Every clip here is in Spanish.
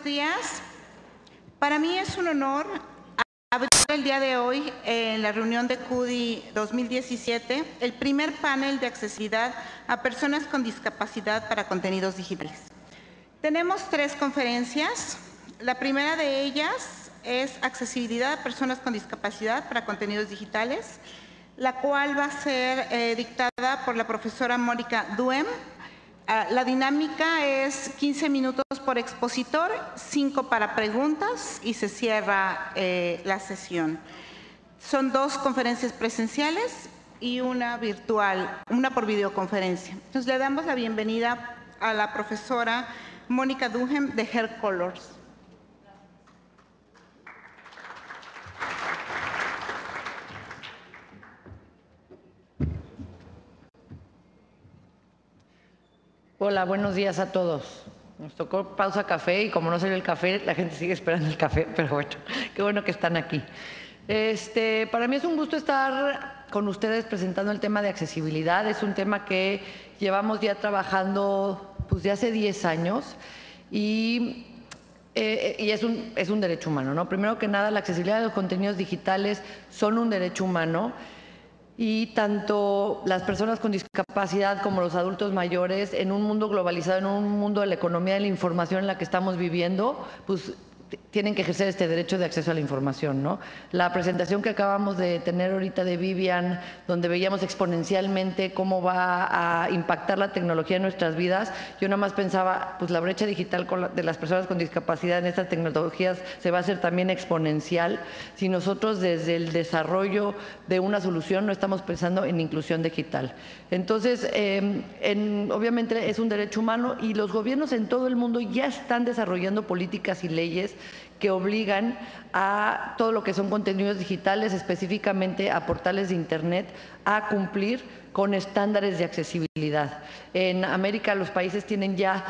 buenos días. Para mí es un honor abrir el día de hoy, en la reunión de CUDI 2017, el primer panel de accesibilidad a personas con discapacidad para contenidos digitales. Tenemos 3 conferencias. La primera de ellas es accesibilidad a personas con discapacidad para contenidos digitales, la cual va a ser dictada por la profesora Mónica Duhem. La dinámica es 15 minutos por expositor, 5 para preguntas y se cierra la sesión. Son 2 conferencias presenciales y una virtual, una por videoconferencia. Entonces le damos la bienvenida a la profesora Mónica Duhem de Hair Colors. Hola, buenos días a todos. Nos tocó pausa café y como no salió el café, la gente sigue esperando el café, pero bueno, qué bueno que están aquí. Para mí es un gusto estar con ustedes presentando el tema de accesibilidad. Es un tema que llevamos ya trabajando pues, de hace 10 años y es un derecho humano, ¿no? Primero que nada, la accesibilidad de los contenidos digitales son un derecho humano. Y tanto las personas con discapacidad como los adultos mayores, en un mundo globalizado, en un mundo de la economía de la información en la que estamos viviendo, pues tienen que ejercer este derecho de acceso a la información, ¿no? La presentación que acabamos de tener ahorita de Vivian, donde veíamos exponencialmente cómo va a impactar la tecnología en nuestras vidas, yo nada más pensaba, pues la brecha digital de las personas con discapacidad en estas tecnologías se va a hacer también exponencial si nosotros desde el desarrollo de una solución no estamos pensando en inclusión digital. Entonces, obviamente es un derecho humano y los gobiernos en todo el mundo ya están desarrollando políticas y leyes que obligan a todo lo que son contenidos digitales, específicamente a portales de Internet, a cumplir con estándares de accesibilidad. En América los países tienen ya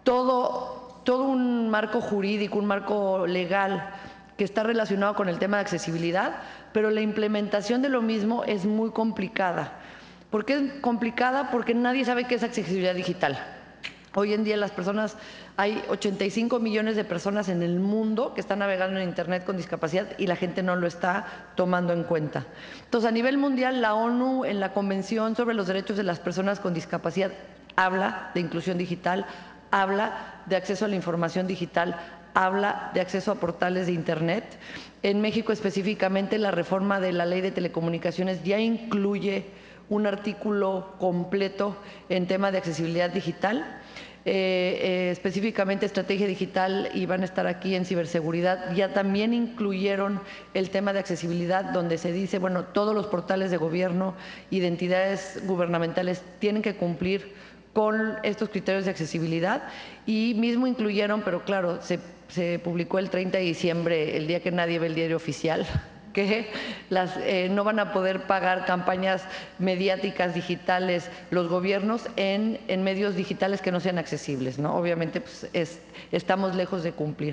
todo un marco jurídico, un marco legal que está relacionado con el tema de accesibilidad, pero la implementación de lo mismo es muy complicada. ¿Por qué es complicada? Porque nadie sabe qué es accesibilidad digital. Hoy en día hay 85 millones de personas en el mundo que están navegando en Internet con discapacidad y la gente no lo está tomando en cuenta. Entonces, a nivel mundial, la ONU en la Convención sobre los Derechos de las Personas con Discapacidad habla de inclusión digital, habla de acceso a la información digital, habla de acceso a portales de Internet. En México específicamente, la reforma de la Ley de Telecomunicaciones ya incluye un artículo completo en tema de accesibilidad digital. Específicamente estrategia digital y van a estar aquí en ciberseguridad, ya también incluyeron el tema de accesibilidad donde se dice, bueno, todos los portales de gobierno y de entidades gubernamentales tienen que cumplir con estos criterios de accesibilidad y mismo incluyeron, pero claro, se publicó el 30 de diciembre, el día que nadie ve el diario oficial, que no van a poder pagar campañas mediáticas digitales los gobiernos en medios digitales que no sean accesibles, ¿no? Obviamente pues, estamos lejos de cumplir.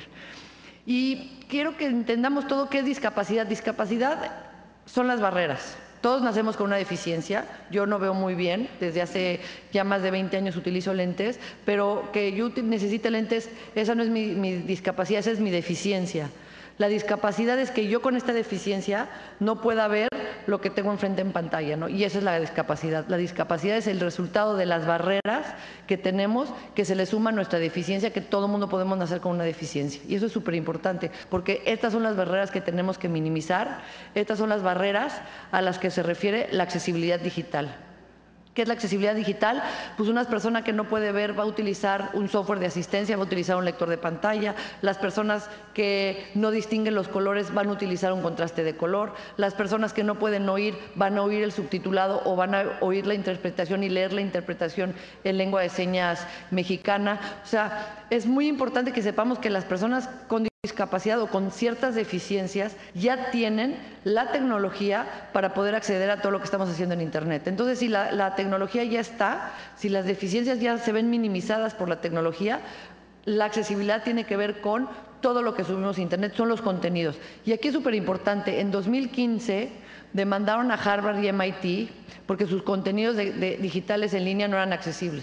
Y quiero que entendamos todo qué es discapacidad. Discapacidad son las barreras. Todos nacemos con una deficiencia, yo no veo muy bien, desde hace ya más de 20 años utilizo lentes, pero que yo necesite lentes, esa no es mi discapacidad, esa es mi deficiencia. La discapacidad es que yo con esta deficiencia no pueda ver lo que tengo enfrente en pantalla, ¿no? Y esa es la discapacidad. La discapacidad es el resultado de las barreras que tenemos, que se le suma a nuestra deficiencia, que todo mundo podemos nacer con una deficiencia. Y eso es súper importante, porque estas son las barreras que tenemos que minimizar, estas son las barreras a las que se refiere la accesibilidad digital. ¿Qué es la accesibilidad digital? Pues una persona que no puede ver va a utilizar un software de asistencia, va a utilizar un lector de pantalla. Las personas que no distinguen los colores van a utilizar un contraste de color. Las personas que no pueden oír van a oír el subtitulado o van a oír la interpretación y leer la interpretación en lengua de señas mexicana. O sea, es muy importante que sepamos que las personas con discapacidad o con ciertas deficiencias ya tienen la tecnología para poder acceder a todo lo que estamos haciendo en Internet. Entonces, si la tecnología ya está, si las deficiencias ya se ven minimizadas por la tecnología, la accesibilidad tiene que ver con todo lo que subimos a Internet, son los contenidos. Y aquí es súper importante, en 2015 demandaron a Harvard y MIT porque sus contenidos digitales en línea no eran accesibles.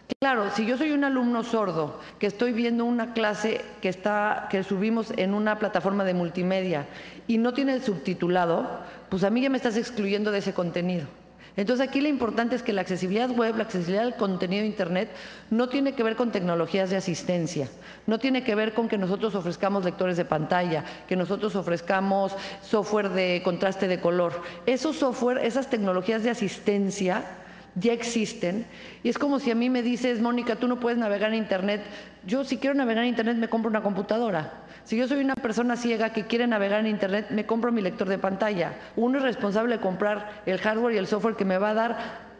Claro, si yo soy un alumno sordo que estoy viendo una clase que subimos en una plataforma de multimedia y no tiene el subtitulado, pues a mí ya me estás excluyendo de ese contenido. Entonces aquí lo importante es que la accesibilidad web, la accesibilidad del contenido de Internet no tiene que ver con tecnologías de asistencia, no tiene que ver con que nosotros ofrezcamos lectores de pantalla, que nosotros ofrezcamos software de contraste de color. Esos software, esas tecnologías de asistencia ya existen, y es como si a mí me dices, Mónica, tú no puedes navegar en Internet. Yo, si quiero navegar en Internet, me compro una computadora. Si yo soy una persona ciega que quiere navegar en Internet, me compro mi lector de pantalla. Uno es responsable de comprar el hardware y el software que me va a dar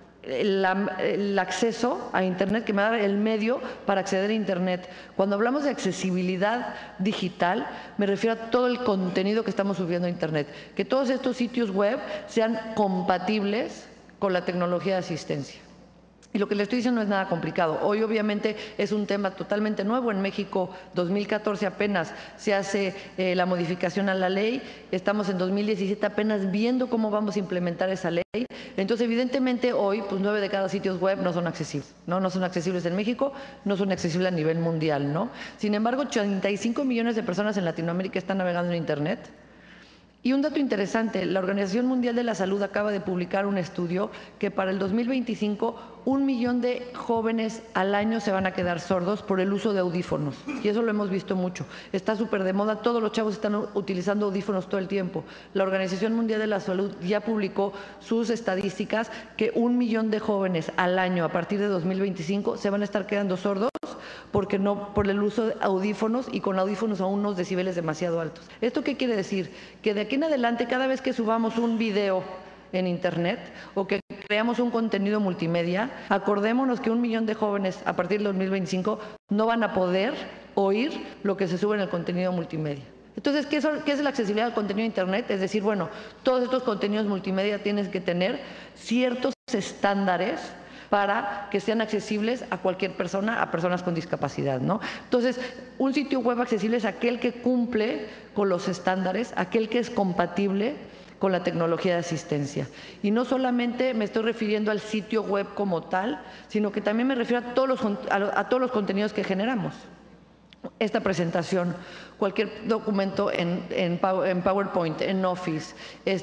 el acceso a Internet, que me va a dar el medio para acceder a Internet. Cuando hablamos de accesibilidad digital, me refiero a todo el contenido que estamos subiendo a Internet. Que todos estos sitios web sean compatibles con la tecnología de asistencia. Y lo que le estoy diciendo no es nada complicado. Hoy obviamente es un tema totalmente nuevo. En México 2014 apenas se hace la modificación a la ley. Estamos en 2017 apenas viendo cómo vamos a implementar esa ley. Entonces evidentemente hoy pues 9 de cada sitios web no son accesibles. No son accesibles en México, no son accesibles a nivel mundial, ¿no? Sin embargo, 85 millones de personas en Latinoamérica están navegando en Internet. Y un dato interesante, la Organización Mundial de la Salud acaba de publicar un estudio que para el 2025 1 millón de jóvenes al año se van a quedar sordos por el uso de audífonos. Y eso lo hemos visto mucho. Está súper de moda, todos los chavos están utilizando audífonos todo el tiempo. La Organización Mundial de la Salud ya publicó sus estadísticas que 1 millón de jóvenes al año a partir de 2025 se van a estar quedando sordos porque no, por el uso de audífonos y con audífonos a unos decibeles demasiado altos. ¿Esto qué quiere decir? Que de aquí en adelante, cada vez que subamos un video en Internet o que creamos un contenido multimedia, acordémonos que 1 millón de jóvenes a partir del 2025 no van a poder oír lo que se sube en el contenido multimedia. Entonces, ¿qué es la accesibilidad al contenido de Internet? Es decir, bueno, todos estos contenidos multimedia tienen que tener ciertos estándares para que sean accesibles a cualquier persona, a personas con discapacidad, ¿no? Entonces, un sitio web accesible es aquel que cumple con los estándares, aquel que es compatible con la tecnología de asistencia. Y no solamente me estoy refiriendo al sitio web como tal, sino que también me refiero a todos los contenidos que generamos. Esta presentación, cualquier documento en PowerPoint, en Office,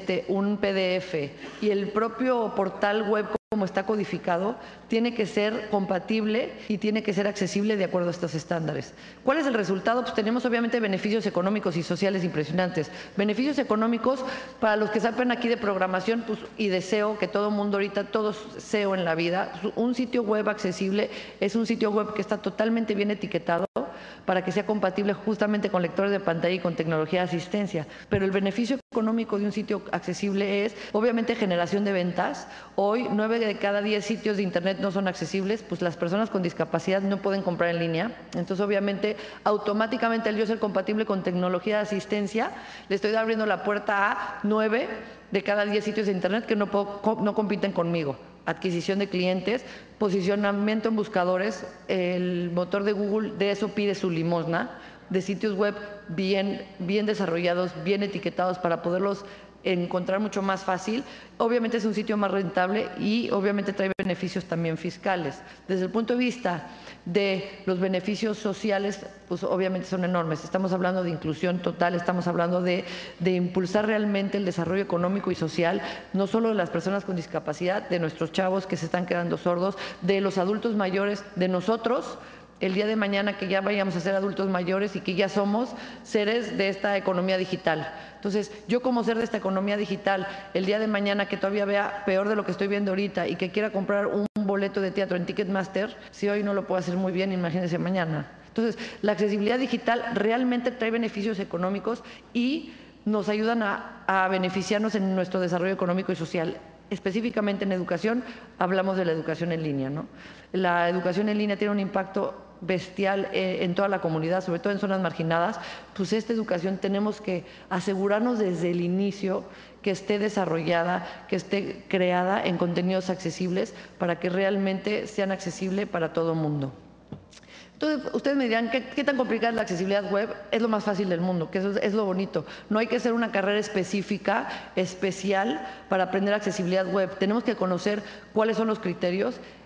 un PDF y el propio portal web como está codificado, tiene que ser compatible y tiene que ser accesible de acuerdo a estos estándares. ¿Cuál es el resultado? Pues tenemos obviamente beneficios económicos y sociales impresionantes. Beneficios económicos para los que saben aquí de programación pues, y de SEO, que todo mundo ahorita, todos SEO en la vida, un sitio web accesible es un sitio web que está totalmente bien etiquetado para que sea compatible justamente con lectores de pantalla y con tecnología de asistencia. Pero el beneficio económico de un sitio accesible es, obviamente, generación de ventas. Hoy, 9 de cada 10 sitios de Internet no son accesibles, pues las personas con discapacidad no pueden comprar en línea. Entonces, obviamente, automáticamente al yo ser compatible con tecnología de asistencia, le estoy abriendo la puerta a 9 de cada 10 sitios de Internet que no compiten conmigo. Adquisición de clientes, posicionamiento en buscadores, el motor de Google de eso pide su limosna, de sitios web bien desarrollados, bien etiquetados para poderlos encontrar mucho más fácil. Obviamente es un sitio más rentable y obviamente trae beneficios también fiscales. Desde el punto de vista de los beneficios sociales, pues obviamente son enormes. Estamos hablando de inclusión total, estamos hablando de impulsar realmente el desarrollo económico y social, no solo de las personas con discapacidad, de nuestros chavos que se están quedando sordos, de los adultos mayores, de nosotros, el día de mañana que ya vayamos a ser adultos mayores y que ya somos seres de esta economía digital. Entonces, yo como ser de esta economía digital, el día de mañana que todavía vea peor de lo que estoy viendo ahorita y que quiera comprar un boleto de teatro en Ticketmaster, si hoy no lo puedo hacer muy bien, imagínense mañana. Entonces, la accesibilidad digital realmente trae beneficios económicos y nos ayudan a beneficiarnos en nuestro desarrollo económico y social. Específicamente en educación, hablamos de la educación en línea, ¿no? La educación en línea tiene un impacto bestial en toda la comunidad, sobre todo en zonas marginadas. Pues esta educación tenemos que asegurarnos desde el inicio que esté desarrollada, que esté creada en contenidos accesibles para que realmente sean accesibles para todo el mundo. Entonces, ustedes me dirán, ¿qué tan complicada es la accesibilidad web? Es lo más fácil del mundo, que eso es lo bonito. No hay que hacer una carrera específica, especial, para aprender accesibilidad web. Tenemos que conocer cuáles son los criterios.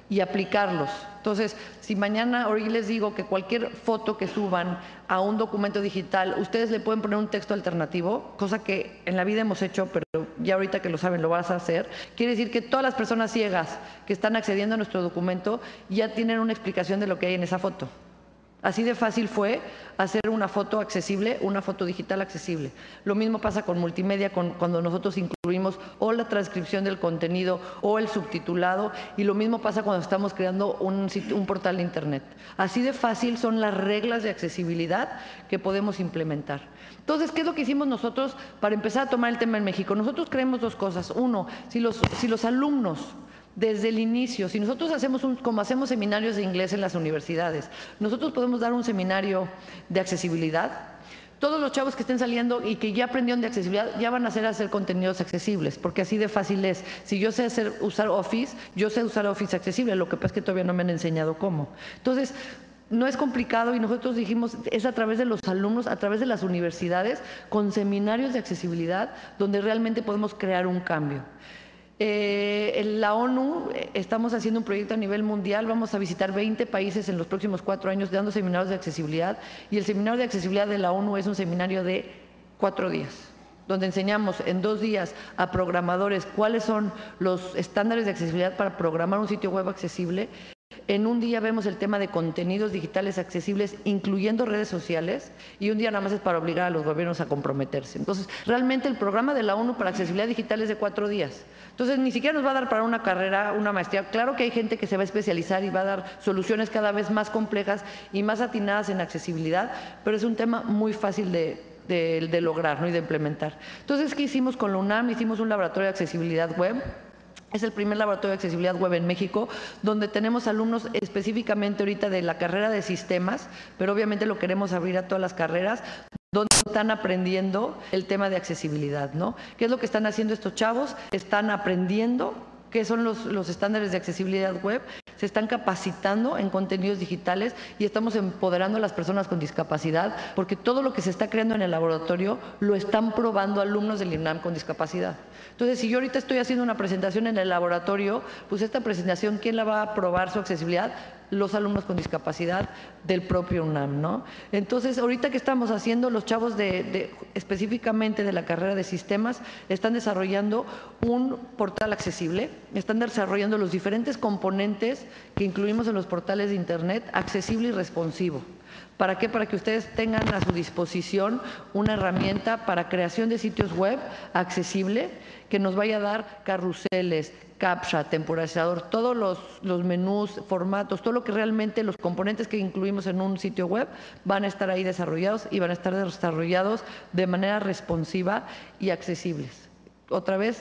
y aplicarlos. Entonces, si mañana hoy les digo que cualquier foto que suban a un documento digital, ustedes le pueden poner un texto alternativo, cosa que en la vida hemos hecho, pero ya ahorita que lo saben lo vas a hacer, quiere decir que todas las personas ciegas que están accediendo a nuestro documento ya tienen una explicación de lo que hay en esa foto. Así de fácil fue hacer una foto accesible, una foto digital accesible. Lo mismo pasa con multimedia, cuando nosotros incluimos o la transcripción del contenido o el subtitulado, y lo mismo pasa cuando estamos creando un portal de internet. Así de fácil son las reglas de accesibilidad que podemos implementar. Entonces, ¿qué es lo que hicimos nosotros para empezar a tomar el tema en México? Nosotros creemos dos cosas. Uno, si los alumnos desde el inicio, si nosotros como hacemos seminarios de inglés en las universidades, nosotros podemos dar un seminario de accesibilidad, todos los chavos que estén saliendo y que ya aprendieron de accesibilidad ya van a hacer contenidos accesibles, porque así de fácil es. Si yo sé usar Office, yo sé usar Office accesible, lo que pasa es que todavía no me han enseñado cómo. Entonces, no es complicado, y nosotros dijimos, es a través de los alumnos, a través de las universidades, con seminarios de accesibilidad, donde realmente podemos crear un cambio. En la ONU estamos haciendo un proyecto a nivel mundial, vamos a visitar 20 países en los próximos 4 años dando seminarios de accesibilidad, y el seminario de accesibilidad de la ONU es un seminario de 4 días, donde enseñamos en 2 días a programadores cuáles son los estándares de accesibilidad para programar un sitio web accesible. En un día vemos el tema de contenidos digitales accesibles, incluyendo redes sociales, y un día nada más es para obligar a los gobiernos a comprometerse. Entonces, realmente el programa de la ONU para accesibilidad digital es de 4 días. Entonces, ni siquiera nos va a dar para una carrera, una maestría. Claro que hay gente que se va a especializar y va a dar soluciones cada vez más complejas y más atinadas en accesibilidad, pero es un tema muy fácil de lograr, ¿no? Y de implementar. Entonces, ¿qué hicimos con la UNAM? Hicimos un laboratorio de accesibilidad web. Es el primer laboratorio de accesibilidad web en México, donde tenemos alumnos específicamente ahorita de la carrera de sistemas, pero obviamente lo queremos abrir a todas las carreras, donde están aprendiendo el tema de accesibilidad, ¿no? ¿Qué es lo que están haciendo estos chavos? Están aprendiendo qué son los estándares de accesibilidad web, se están capacitando en contenidos digitales y estamos empoderando a las personas con discapacidad, porque todo lo que se está creando en el laboratorio lo están probando alumnos del INAM con discapacidad. Entonces, si yo ahorita estoy haciendo una presentación en el laboratorio, pues esta presentación, ¿quién la va a probar su accesibilidad? Los alumnos con discapacidad del propio UNAM, ¿no? Entonces, ahorita que estamos haciendo, los chavos específicamente de la carrera de sistemas están desarrollando un portal accesible, están desarrollando los diferentes componentes que incluimos en los portales de internet, accesible y responsivo. ¿Para qué? Para que ustedes tengan a su disposición una herramienta para creación de sitios web accesible, que nos vaya a dar carruseles, captcha, temporizador, todos los menús, formatos, todo lo que realmente los componentes que incluimos en un sitio web van a estar ahí desarrollados, y van a estar desarrollados de manera responsiva y accesibles. Otra vez,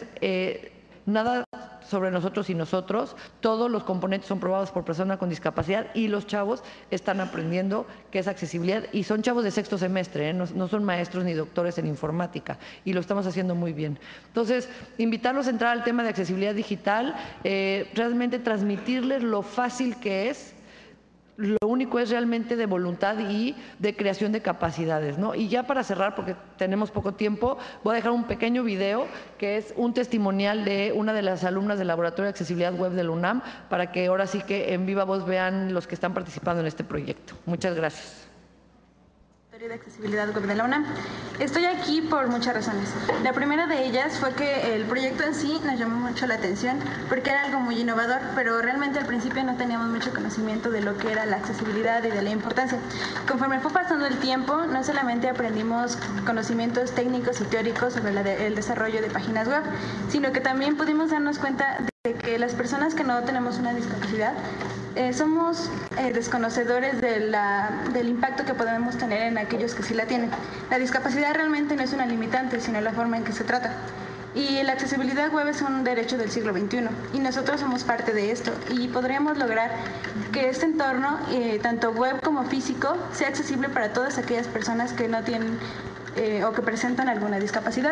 nada sobre nosotros y nosotros, todos los componentes son probados por personas con discapacidad, y los chavos están aprendiendo qué es accesibilidad, y son chavos de 6º semestre, no son maestros ni doctores en informática, y lo estamos haciendo muy bien. Entonces, invitarlos a entrar al tema de accesibilidad digital, realmente transmitirles lo fácil que es. Lo único es realmente de voluntad y de creación de capacidades, ¿no? Y ya para cerrar, porque tenemos poco tiempo, voy a dejar un pequeño video que es un testimonial de una de las alumnas del Laboratorio de Accesibilidad Web del UNAM, para que ahora sí que en viva voz vean los que están participando en este proyecto. Muchas gracias. De accesibilidad web de la UNAM. Estoy aquí por muchas razones. La primera de ellas fue que el proyecto en sí nos llamó mucho la atención porque era algo muy innovador, pero realmente al principio no teníamos mucho conocimiento de lo que era la accesibilidad y de la importancia. Conforme fue pasando el tiempo, no solamente aprendimos conocimientos técnicos y teóricos sobre el desarrollo de páginas web, sino que también pudimos darnos cuenta de que las personas que no tenemos una discapacidad somos desconocedores del impacto que podemos tener en aquellos que sí la tienen. La discapacidad realmente no es una limitante, sino la forma en que se trata. Y la accesibilidad web es un derecho del siglo XXI, y nosotros somos parte de esto, y podríamos lograr que este entorno, tanto web como físico, sea accesible para todas aquellas personas que no tienen o que presentan alguna discapacidad.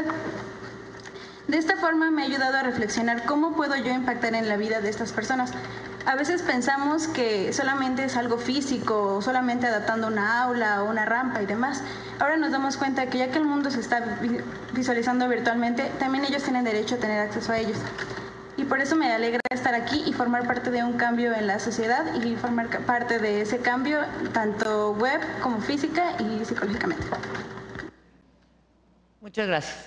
De esta forma me ha ayudado a reflexionar cómo puedo yo impactar en la vida de estas personas. A veces pensamos que solamente es algo físico, o solamente adaptando una aula o una rampa y demás. Ahora nos damos cuenta que ya que el mundo se está visualizando virtualmente, también ellos tienen derecho a tener acceso a ellos. y por eso me alegra estar aquí y formar parte de un cambio en la sociedad y formar parte de ese cambio tanto web como física y psicológicamente. Muchas gracias.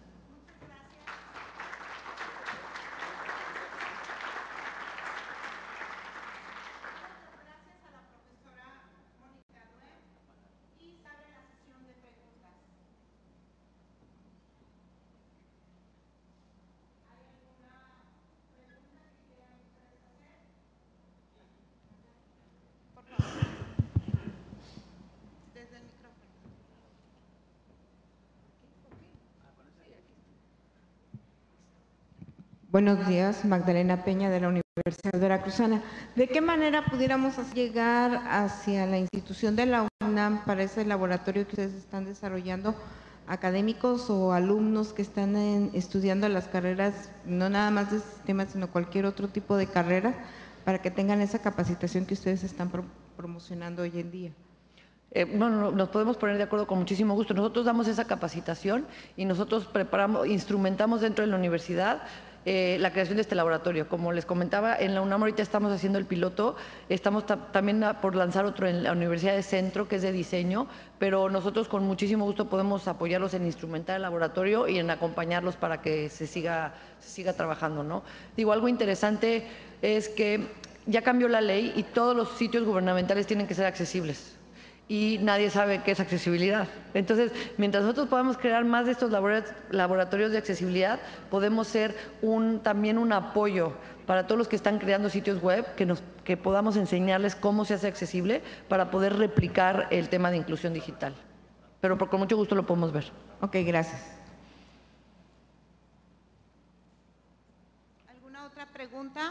Buenos días, Magdalena Peña de la Universidad Veracruzana. ¿De qué manera pudiéramos llegar hacia la institución de la UNAM para ese laboratorio que ustedes están desarrollando, académicos o alumnos que están estudiando las carreras, no nada más de sistemas, sino cualquier otro tipo de carrera, para que tengan esa capacitación que ustedes están promocionando hoy en día? Bueno, nos podemos poner de acuerdo con muchísimo gusto. Nosotros damos esa capacitación y nosotros preparamos, instrumentamos dentro de la universidad la creación de este laboratorio. Como les comentaba, en la UNAM ahorita estamos haciendo el piloto, estamos también por lanzar otro en la Universidad de Centro, que es de diseño, pero nosotros con muchísimo gusto podemos apoyarlos en instrumentar el laboratorio y en acompañarlos para que se siga trabajando, ¿no? Digo, algo interesante es que ya cambió la ley y todos los sitios gubernamentales tienen que ser accesibles. Y nadie sabe qué es accesibilidad. Entonces, mientras nosotros podamos crear más de estos laboratorios de accesibilidad, podemos ser también un apoyo para todos los que están creando sitios web, que podamos enseñarles cómo se hace accesible para poder replicar el tema de inclusión digital. Pero con mucho gusto lo podemos ver. Ok, gracias. ¿Alguna otra pregunta?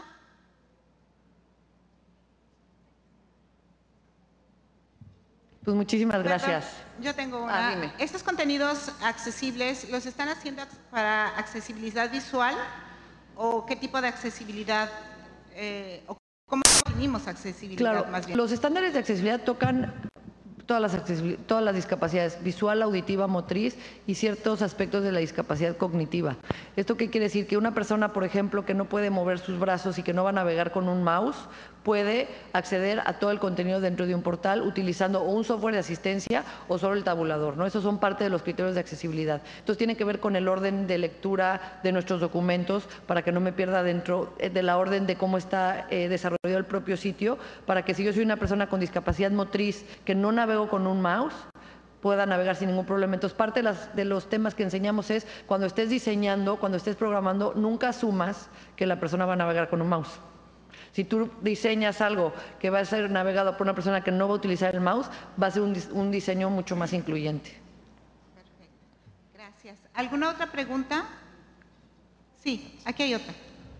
Pues muchísimas gracias. Perdón, yo tengo una. Dime. ¿Estos contenidos accesibles los están haciendo para accesibilidad visual o qué tipo de accesibilidad o cómo definimos accesibilidad Claro, más bien? los estándares de accesibilidad tocan todas las discapacidades, visual, auditiva, motriz y ciertos aspectos de la discapacidad cognitiva. ¿Esto qué quiere decir? Que una persona, por ejemplo, que no puede mover sus brazos y que no va a navegar con un mouse, puede acceder a todo el contenido dentro de un portal utilizando o un software de asistencia o solo el tabulador, ¿no? Esos son parte de los criterios de accesibilidad. Entonces tiene que ver con el orden de lectura de nuestros documentos para que no me pierda dentro de la orden de cómo está desarrollado el propio sitio, para que si yo soy una persona con discapacidad motriz que no navego con un mouse, pueda navegar sin ningún problema. Entonces, parte de los temas que enseñamos es, cuando estés diseñando, cuando estés programando, nunca asumas que la persona va a navegar con un mouse. Si tú diseñas algo que va a ser navegado por una persona que no va a utilizar el mouse, va a ser un diseño mucho más incluyente. Perfecto, gracias. ¿Alguna otra pregunta? Sí, aquí hay otra.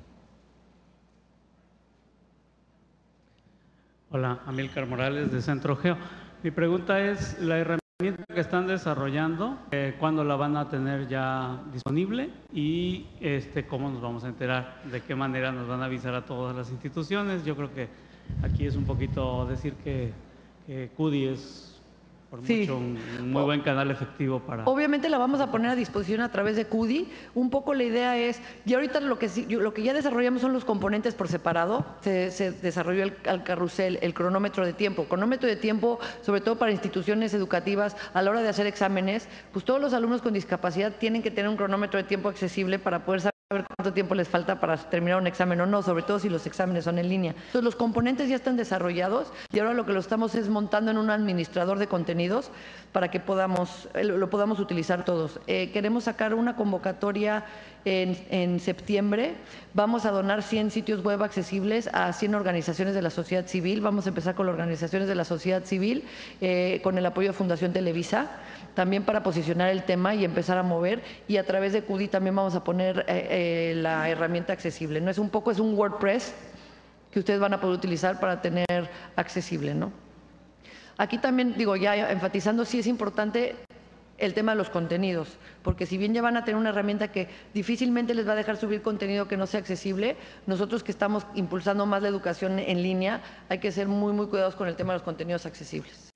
Hola, Amílcar Morales de Centro Geo. Mi pregunta es, la herramienta que están desarrollando, ¿cuándo la van a tener ya disponible? Y ¿cómo nos vamos a enterar? ¿De qué manera nos van a avisar a todas las instituciones? Yo creo que aquí es un poquito decir que CUDI es por mucho un muy buen canal efectivo para... Obviamente la vamos a poner a disposición a través de CUDI. Un poco la idea es, y ahorita lo que ya desarrollamos son los componentes por separado. Se desarrolló el carrusel, el cronómetro de tiempo. Cronómetro de tiempo, sobre todo para instituciones educativas, a la hora de hacer exámenes, pues todos los alumnos con discapacidad tienen que tener un cronómetro de tiempo accesible para poder saber cuánto tiempo les falta para terminar un examen o no, sobre todo si los exámenes son en línea. Entonces, los componentes ya están desarrollados y ahora lo que lo estamos es montando en un administrador de contenidos para que lo podamos utilizar todos. Queremos sacar una convocatoria en septiembre. Vamos a donar 100 sitios web accesibles a 100 organizaciones de la sociedad civil. Vamos a empezar con las organizaciones de la sociedad civil, con el apoyo de Fundación Televisa, también para posicionar el tema y empezar a mover, y a través de CUDI también vamos a poner la herramienta accesible, ¿no? Es un WordPress que ustedes van a poder utilizar para tener accesible, ¿no? Aquí también, digo, ya enfatizando, sí es importante el tema de los contenidos, porque si bien ya van a tener una herramienta que difícilmente les va a dejar subir contenido que no sea accesible, nosotros que estamos impulsando más la educación en línea, hay que ser muy, muy cuidadosos con el tema de los contenidos accesibles.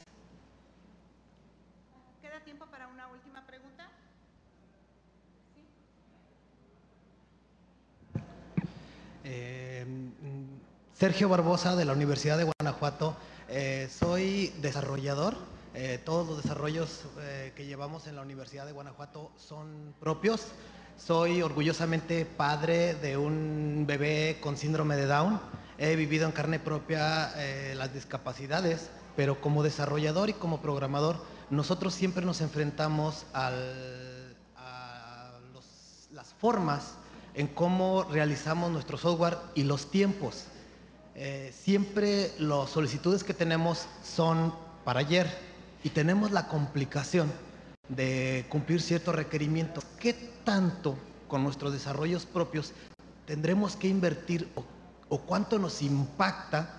¿Queda tiempo para una última pregunta? Sergio Barbosa, de la Universidad de Guanajuato. Soy desarrollador. Todos los desarrollos que llevamos en la Universidad de Guanajuato son propios. Soy orgullosamente padre de un bebé con síndrome de Down. He vivido en carne propia las discapacidades, pero como desarrollador y como programador, nosotros siempre nos enfrentamos a las formas en cómo realizamos nuestro software y los tiempos. Siempre las solicitudes que tenemos son para ayer y tenemos la complicación de cumplir ciertos requerimientos. ¿Qué tanto con nuestros desarrollos propios tendremos que invertir o cuánto nos impacta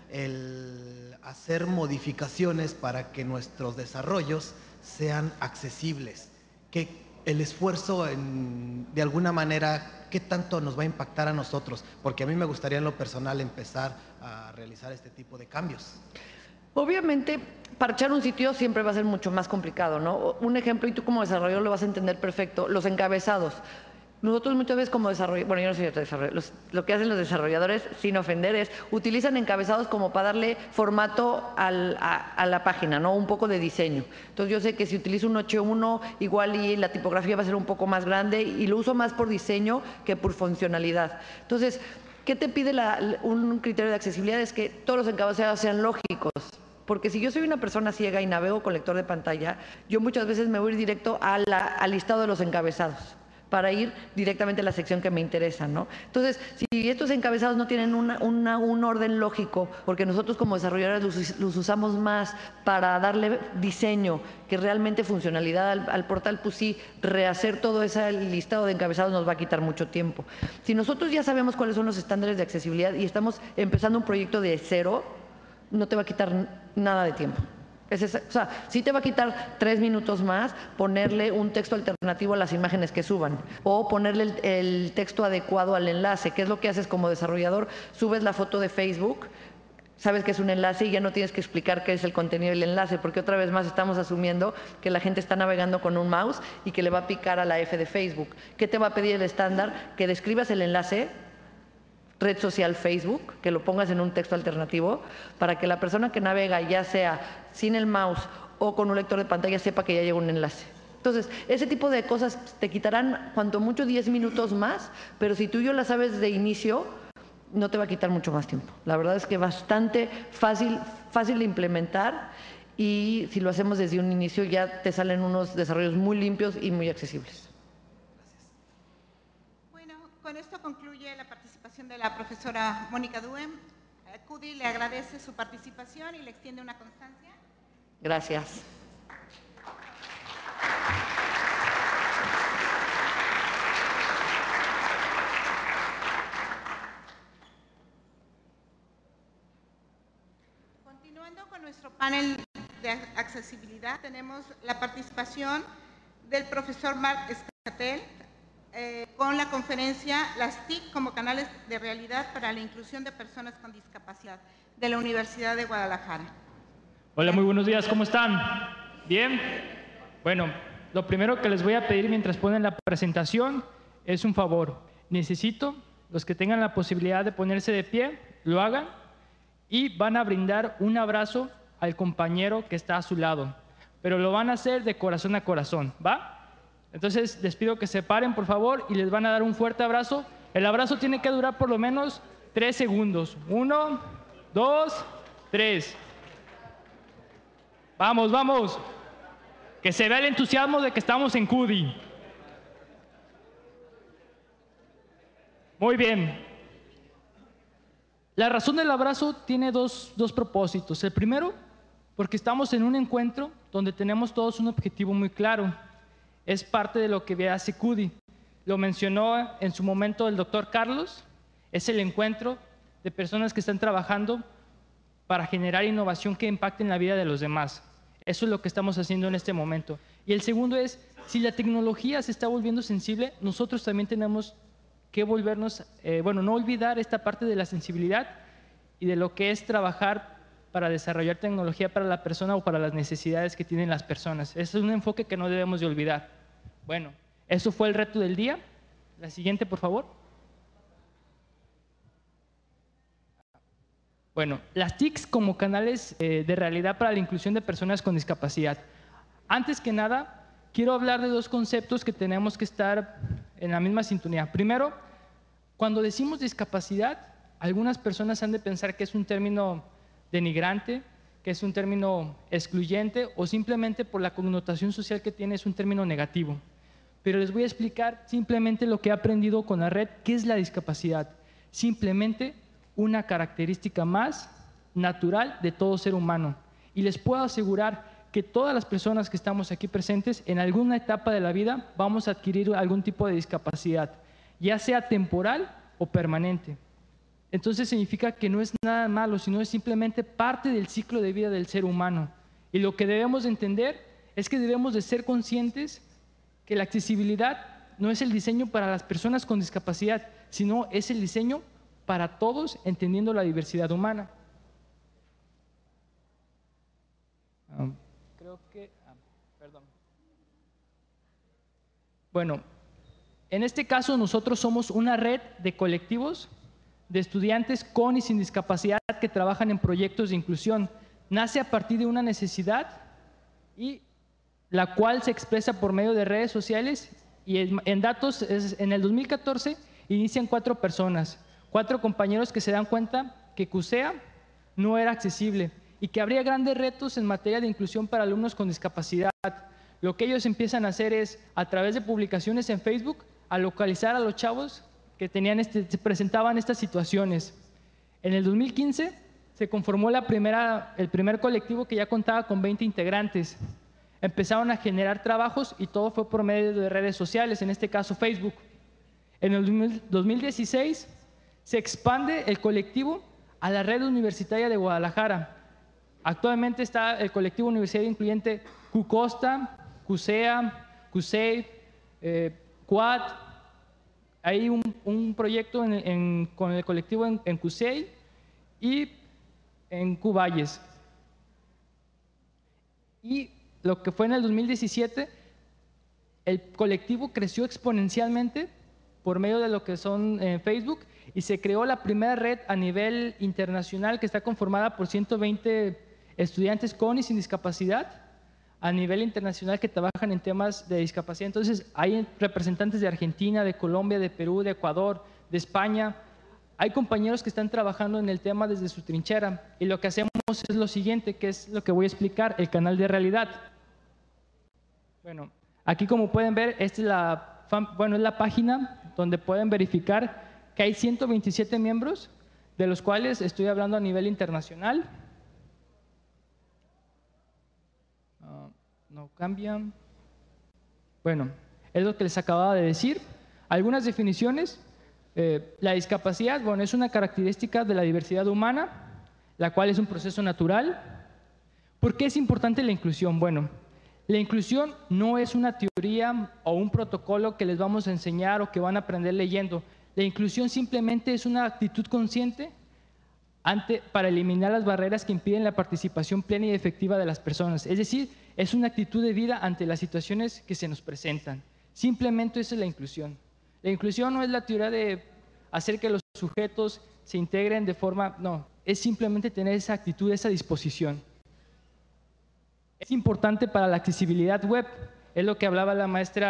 el hacer modificaciones para que nuestros desarrollos sean accesibles? ¿Qué el esfuerzo de alguna manera, qué tanto nos va a impactar a nosotros? Porque a mí me gustaría en lo personal empezar a realizar este tipo de cambios. Obviamente, parchar un sitio siempre va a ser mucho más complicado, ¿no? Un ejemplo, y tú como desarrollador lo vas a entender perfecto, los encabezados. Nosotros muchas veces como desarrolladores, bueno, yo no soy desarrollador, lo que hacen los desarrolladores, sin ofender, es utilizan encabezados como para darle formato a la página, ¿no? Un poco de diseño. Entonces yo sé que si utilizo un 8.1, igual y la tipografía va a ser un poco más grande y lo uso más por diseño que por funcionalidad. Entonces, ¿qué te pide un criterio de accesibilidad? Es que todos los encabezados sean lógicos. Porque si yo soy una persona ciega y navego con lector de pantalla, yo muchas veces me voy a ir directo al listado de los encabezados para ir directamente a la sección que me interesa, ¿no? Entonces, si estos encabezados no tienen un orden lógico, porque nosotros como desarrolladores los usamos más para darle diseño que realmente funcionalidad al portal, pues sí, rehacer todo ese listado de encabezados nos va a quitar mucho tiempo. Si nosotros ya sabemos cuáles son los estándares de accesibilidad y estamos empezando un proyecto de cero, no te va a quitar nada de tiempo. O sea, sí te va a quitar 3 minutos más ponerle un texto alternativo a las imágenes que suban o ponerle el texto adecuado al enlace, que es lo que haces como desarrollador. Subes la foto de Facebook, sabes que es un enlace y ya no tienes que explicar qué es el contenido del enlace, porque otra vez más estamos asumiendo que la gente está navegando con un mouse y que le va a picar a la F de Facebook. ¿Qué te va a pedir el estándar? Que describas el enlace, red social Facebook, que lo pongas en un texto alternativo para que la persona que navega, ya sea sin el mouse o con un lector de pantalla, sepa que ya llegó un enlace. Entonces, ese tipo de cosas te quitarán cuanto mucho 10 minutos más, pero si tú y yo las sabes de inicio, no te va a quitar mucho más tiempo. La verdad es que bastante fácil de implementar, y si lo hacemos desde un inicio ya te salen unos desarrollos muy limpios y muy accesibles. Bueno, con esto concluye la participación de la profesora Mónica Due. CUDI le agradece su participación y le extiende una constancia. Gracias. Continuando con nuestro panel de accesibilidad, tenemos la participación del profesor Marc Escatel con la conferencia Las TIC como canales de realidad para la inclusión de personas con discapacidad, de la Universidad de Guadalajara. Hola, muy buenos días, ¿cómo están? ¿Bien? Bueno, lo primero que les voy a pedir mientras ponen la presentación es un favor. Necesito los que tengan la posibilidad de ponerse de pie, lo hagan, y van a brindar un abrazo al compañero que está a su lado, pero lo van a hacer de corazón a corazón, ¿va? Entonces les pido que se paren, por favor, y les van a dar un fuerte abrazo. El abrazo tiene que durar por lo menos 3 segundos. 1, 2, 3. Vamos, vamos. Que se vea el entusiasmo de que estamos en CUDI. Muy bien. La razón del abrazo tiene dos propósitos. El primero, porque estamos en un encuentro donde tenemos todos un objetivo muy claro. Es parte de lo que hace CUDI. Lo mencionó en su momento el doctor Carlos. Es el encuentro de personas que están trabajando para generar innovación que impacte en la vida de los demás. Eso es lo que estamos haciendo en este momento. Y el segundo es, si la tecnología se está volviendo sensible, nosotros también tenemos que volvernos, no olvidar esta parte de la sensibilidad y de lo que es trabajar para desarrollar tecnología para la persona o para las necesidades que tienen las personas. Ese es un enfoque que no debemos de olvidar. Bueno, eso fue el reto del día. La siguiente, por favor. Bueno, las TICs como canales de realidad para la inclusión de personas con discapacidad. Antes que nada, quiero hablar de dos conceptos que tenemos que estar en la misma sintonía. Primero, cuando decimos discapacidad, algunas personas han de pensar que es un término denigrante, que es un término excluyente o simplemente por la connotación social que tiene es un término negativo. Pero les voy a explicar simplemente lo que he aprendido con la red, qué es la discapacidad. Simplemente una característica más natural de todo ser humano. Y les puedo asegurar que todas las personas que estamos aquí presentes, en alguna etapa de la vida vamos a adquirir algún tipo de discapacidad, ya sea temporal o permanente. Entonces significa que no es nada malo, sino es simplemente parte del ciclo de vida del ser humano. Y lo que debemos de entender es que debemos de ser conscientes que la accesibilidad no es el diseño para las personas con discapacidad, sino es el diseño para todos, entendiendo la diversidad humana. Bueno, en este caso nosotros somos una red de colectivos de estudiantes con y sin discapacidad que trabajan en proyectos de inclusión. Nace a partir de una necesidad y la cual se expresa por medio de redes sociales y en datos, en el 2014 inician 4 personas, 4 compañeros que se dan cuenta que CUSEA no era accesible y que habría grandes retos en materia de inclusión para alumnos con discapacidad. Lo que ellos empiezan a hacer es, a través de publicaciones en Facebook, a localizar a los chavos que se presentaban estas situaciones. En el 2015 se conformó el primer colectivo que ya contaba con 20 integrantes. Empezaron a generar trabajos y todo fue por medio de redes sociales, en este caso Facebook. En el 2016 se expande el colectivo a la red universitaria de Guadalajara. Actualmente está el colectivo universitario incluyente CUCOSTA, CUSEA, CUSEI, CUAD. Hay un proyecto con el colectivo en CUSEI y en CUValles. Y lo que fue en el 2017, el colectivo creció exponencialmente por medio de lo que son Facebook y se creó la primera red a nivel internacional que está conformada por 120 estudiantes con y sin discapacidad a nivel internacional que trabajan en temas de discapacidad. Entonces hay representantes de Argentina, de Colombia, de Perú, de Ecuador, de España. Hay compañeros que están trabajando en el tema desde su trinchera y lo que hacemos es lo siguiente, que es lo que voy a explicar, el canal de realidad. Bueno, aquí como pueden ver, esta es la página donde pueden verificar que hay 127 miembros, de los cuales estoy hablando a nivel internacional. No cambian. Bueno, es lo que les acababa de decir. Algunas definiciones. La discapacidad, bueno, es una característica de la diversidad humana, la cual es un proceso natural. ¿Por qué es importante la inclusión? Bueno, la inclusión no es una teoría o un protocolo que les vamos a enseñar o que van a aprender leyendo. La inclusión simplemente es una actitud consciente para eliminar las barreras que impiden la participación plena y efectiva de las personas. Es decir, es una actitud de vida ante las situaciones que se nos presentan. Simplemente esa es la inclusión. La inclusión no es la teoría de hacer que los sujetos se integren de forma… No, es simplemente tener esa actitud, esa disposición. Es importante para la accesibilidad web, es lo que hablaba la maestra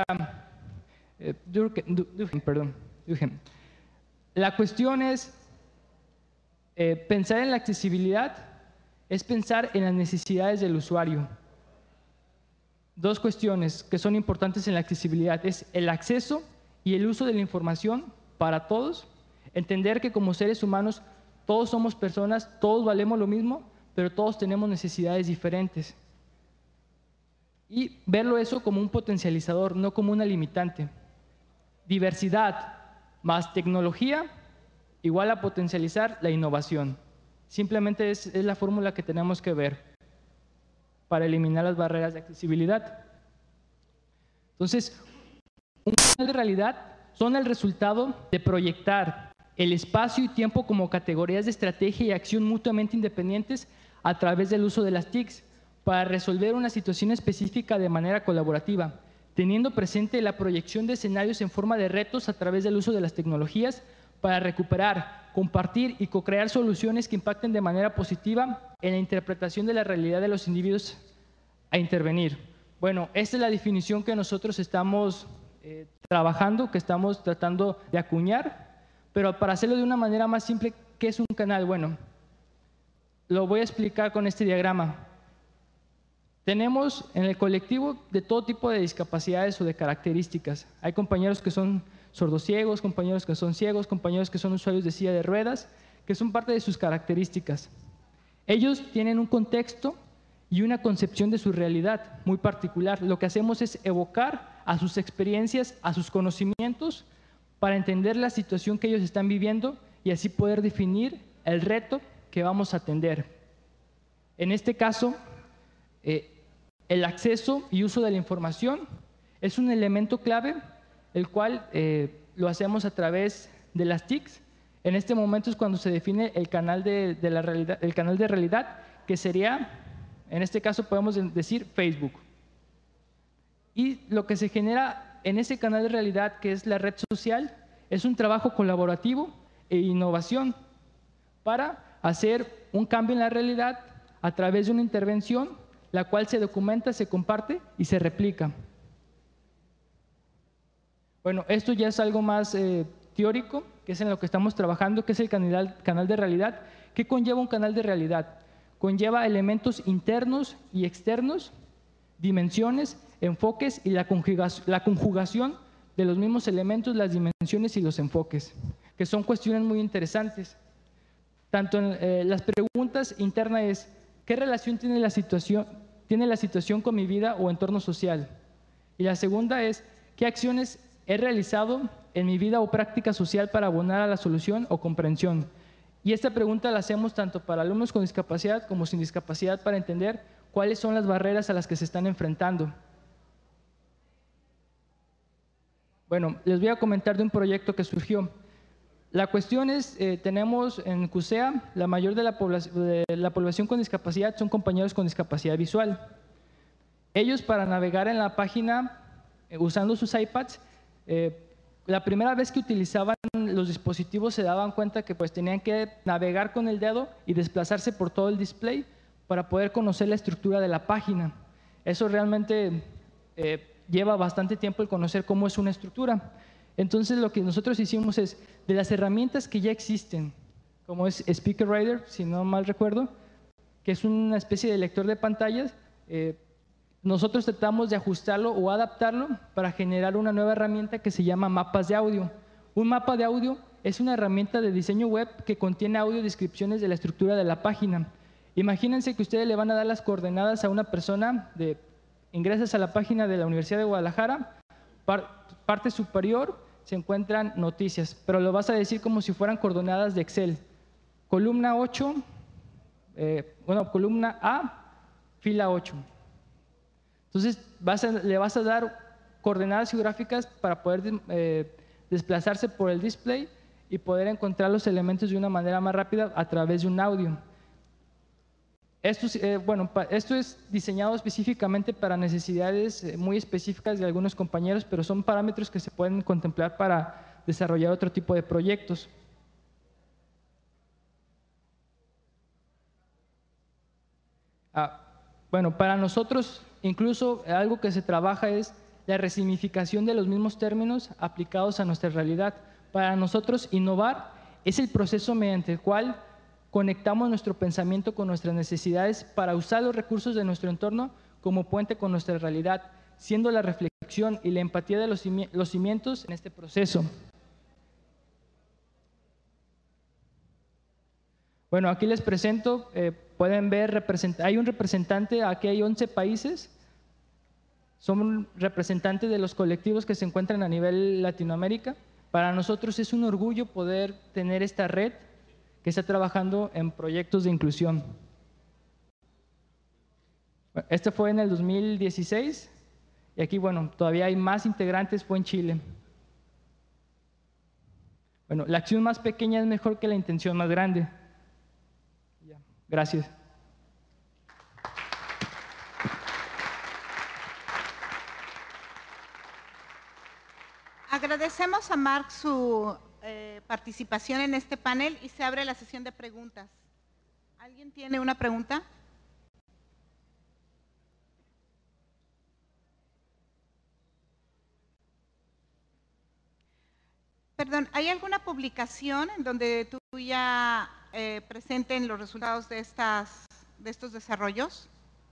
Durkheim. La cuestión es, pensar en la accesibilidad es pensar en las necesidades del usuario. Dos cuestiones que son importantes en la accesibilidad es el acceso y el uso de la información para todos, entender que como seres humanos todos somos personas, todos valemos lo mismo, pero todos tenemos necesidades diferentes. Y verlo eso como un potencializador, no como una limitante. Diversidad más tecnología igual a potencializar la innovación. Simplemente es la fórmula que tenemos que ver para eliminar las barreras de accesibilidad. Entonces, un canal de realidad son el resultado de proyectar el espacio y tiempo como categorías de estrategia y acción mutuamente independientes a través del uso de las TICs para resolver una situación específica de manera colaborativa, teniendo presente la proyección de escenarios en forma de retos a través del uso de las tecnologías para recuperar, compartir y co-crear soluciones que impacten de manera positiva en la interpretación de la realidad de los individuos a intervenir. Bueno, esta es la definición que nosotros estamos trabajando, que estamos tratando de acuñar, pero para hacerlo de una manera más simple, ¿qué es un canal? Bueno, lo voy a explicar con este diagrama. Tenemos en el colectivo de todo tipo de discapacidades o de características. Hay compañeros que son sordociegos, compañeros que son ciegos, compañeros que son usuarios de silla de ruedas, que son parte de sus características. Ellos tienen un contexto y una concepción de su realidad muy particular. Lo que hacemos es evocar a sus experiencias, a sus conocimientos, para entender la situación que ellos están viviendo y así poder definir el reto que vamos a atender. En este caso, el acceso y uso de la información es un elemento clave, el cual lo hacemos a través de las TICs. En este momento es cuando se define el canal de la realidad, el canal de realidad, que sería, en este caso podemos decir Facebook. Y lo que se genera en ese canal de realidad, que es la red social, es un trabajo colaborativo e innovación para hacer un cambio en la realidad a través de una intervención, la cual se documenta, se comparte y se replica. Bueno, esto ya es algo más teórico, que es en lo que estamos trabajando, que es el canal de realidad. ¿Qué conlleva un canal de realidad? Conlleva elementos internos y externos, dimensiones, enfoques y la conjugación de los mismos elementos, las dimensiones y los enfoques, que son cuestiones muy interesantes. Tanto en las preguntas internas es, ¿qué relación tiene la situación con mi vida o entorno social? Y la segunda es, ¿qué acciones he realizado en mi vida o práctica social para abonar a la solución o comprensión? Y esta pregunta la hacemos tanto para alumnos con discapacidad como sin discapacidad para entender cuáles son las barreras a las que se están enfrentando. Bueno, les voy a comentar de un proyecto que surgió. La cuestión es, tenemos en CUSEA, la mayor de la población con discapacidad son compañeros con discapacidad visual. Ellos, para navegar en la página usando sus iPads, la primera vez que utilizaban los dispositivos se daban cuenta que pues tenían que navegar con el dedo y desplazarse por todo el display para poder conocer la estructura de la página. Eso realmente lleva bastante tiempo el conocer cómo es una estructura. Entonces lo que nosotros hicimos es, de las herramientas que ya existen, como es Speaker Writer, si no mal recuerdo, que es una especie de lector de pantallas, nosotros tratamos de ajustarlo o adaptarlo para generar una nueva herramienta que se llama mapas de audio. Un mapa de audio es una herramienta de diseño web que contiene audio y descripciones de la estructura de la página. Imagínense que ustedes le van a dar las coordenadas a una persona, ingresas a la página de la Universidad de Guadalajara, parte superior se encuentran noticias, pero lo vas a decir como si fueran coordenadas de Excel. Columna 8, columna A, fila 8. Entonces le vas a dar coordenadas geográficas para poder desplazarse por el display y poder encontrar los elementos de una manera más rápida a través de un audio. Esto es diseñado específicamente para necesidades muy específicas de algunos compañeros, pero son parámetros que se pueden contemplar para desarrollar otro tipo de proyectos. Para nosotros, incluso algo que se trabaja es la resignificación de los mismos términos aplicados a nuestra realidad. Para nosotros, innovar es el proceso mediante el cual conectamos nuestro pensamiento con nuestras necesidades para usar los recursos de nuestro entorno como puente con nuestra realidad, siendo la reflexión y la empatía de los cimientos en este proceso. Bueno, aquí les presento, pueden ver, hay un representante, aquí hay 11 países, son representantes de los colectivos que se encuentran a nivel Latinoamérica. Para nosotros es un orgullo poder tener esta red que está trabajando en proyectos de inclusión. Este fue en el 2016 y aquí, bueno, todavía hay más integrantes, fue en Chile. Bueno, la acción más pequeña es mejor que la intención más grande. Gracias. Agradecemos a Marc su participación en este panel y se abre la sesión de preguntas. ¿Alguien tiene una pregunta? Perdón, ¿hay alguna publicación en donde tú ya presenten los resultados de estos desarrollos?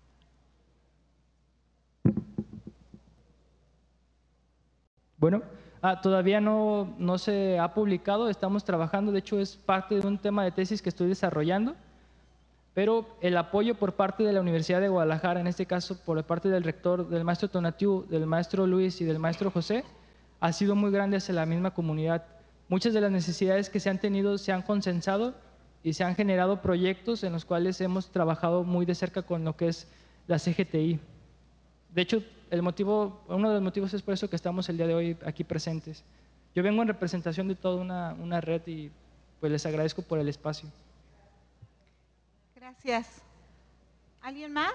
Bueno, todavía no se ha publicado, estamos trabajando, de hecho es parte de un tema de tesis que estoy desarrollando, pero el apoyo por parte de la Universidad de Guadalajara, en este caso por parte del rector, del maestro Tonatiu, del maestro Luis y del maestro José, ha sido muy grande hacia la misma comunidad. Muchas de las necesidades que se han tenido se han consensado y se han generado proyectos en los cuales hemos trabajado muy de cerca con lo que es la CGTI. De hecho, uno de los motivos es por eso que estamos el día de hoy aquí presentes. Yo vengo en representación de toda una red y pues les agradezco por el espacio. Gracias. ¿Alguien más?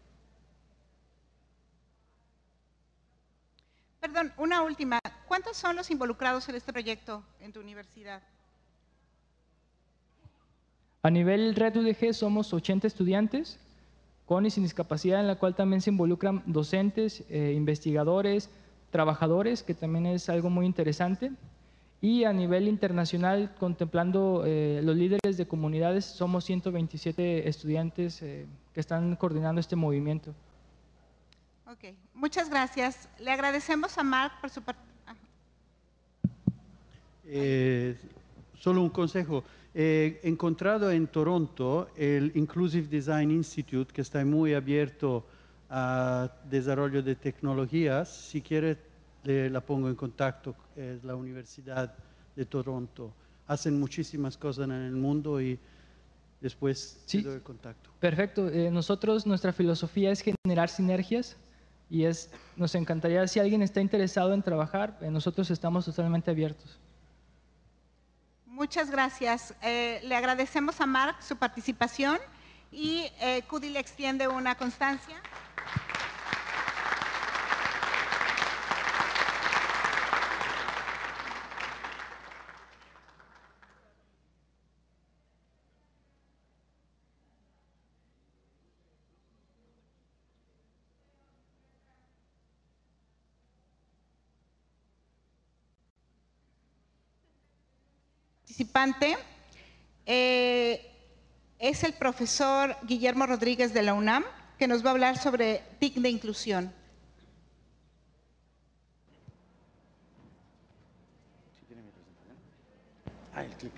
Perdón, una última. ¿Cuántos son los involucrados en este proyecto en tu universidad? A nivel Red UDG somos 80 estudiantes con y sin discapacidad, en la cual también se involucran docentes, investigadores, trabajadores, que también es algo muy interesante. Y a nivel internacional, contemplando los líderes de comunidades, somos 127 estudiantes que están coordinando este movimiento. Ok, muchas gracias. Le agradecemos a Marc por su Solo un consejo. He encontrado en Toronto el Inclusive Design Institute, que está muy abierto a desarrollo de tecnologías. Si quiere, la pongo en contacto. Es la Universidad de Toronto. Hacen muchísimas cosas en el mundo y después sí, te doy el contacto. Perfecto. Nuestra filosofía es generar sinergias y nos encantaría, si alguien está interesado en trabajar, nosotros estamos totalmente abiertos. Muchas gracias. Le agradecemos a Marc su participación y CUDI le extiende una constancia. Participante es el profesor Guillermo Rodríguez de la UNAM, que nos va a hablar sobre TIC de inclusión. El clic.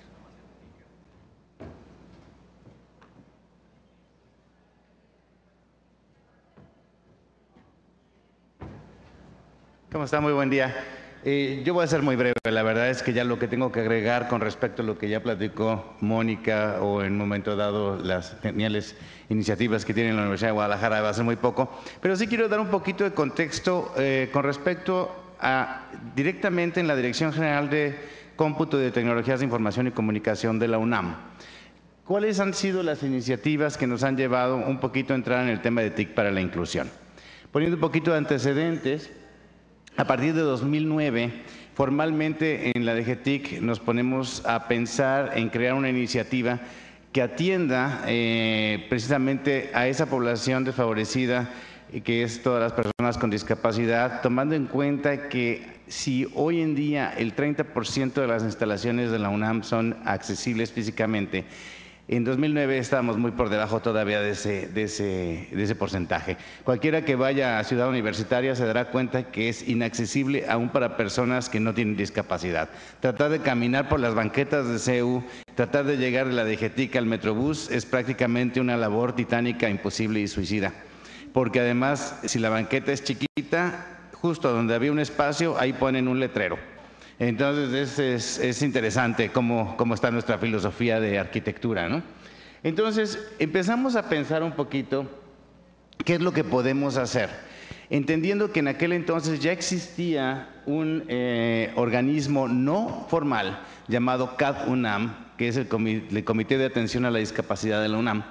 ¿Cómo está? Muy buen día. Yo voy a ser muy breve. La verdad es que ya lo que tengo que agregar con respecto a lo que ya platicó Mónica o en un momento dado las geniales iniciativas que tiene la Universidad de Guadalajara va a ser muy poco. Pero sí quiero dar un poquito de contexto con respecto a directamente en la Dirección General de Cómputo de Tecnologías de Información y Comunicación de la UNAM. ¿Cuáles han sido las iniciativas que nos han llevado un poquito a entrar en el tema de TIC para la inclusión? Poniendo un poquito de antecedentes, a partir de 2009, formalmente en la DGTIC nos ponemos a pensar en crear una iniciativa que atienda precisamente a esa población desfavorecida que es todas las personas con discapacidad, tomando en cuenta que si hoy en día el 30% de las instalaciones de la UNAM son accesibles físicamente, en 2009 estábamos muy por debajo todavía de ese porcentaje. Cualquiera que vaya a Ciudad Universitaria se dará cuenta que es inaccesible aún para personas que no tienen discapacidad. Tratar de caminar por las banquetas de CEU, tratar de llegar de la DGTIC al Metrobús es prácticamente una labor titánica, imposible y suicida. Porque además, si la banqueta es chiquita, justo donde había un espacio, ahí ponen un letrero. Entonces es interesante cómo está nuestra filosofía de arquitectura, ¿no? Entonces empezamos a pensar un poquito qué es lo que podemos hacer, entendiendo que en aquel entonces ya existía un organismo no formal llamado CAD UNAM, que es el Comité de Atención a la Discapacidad de la UNAM,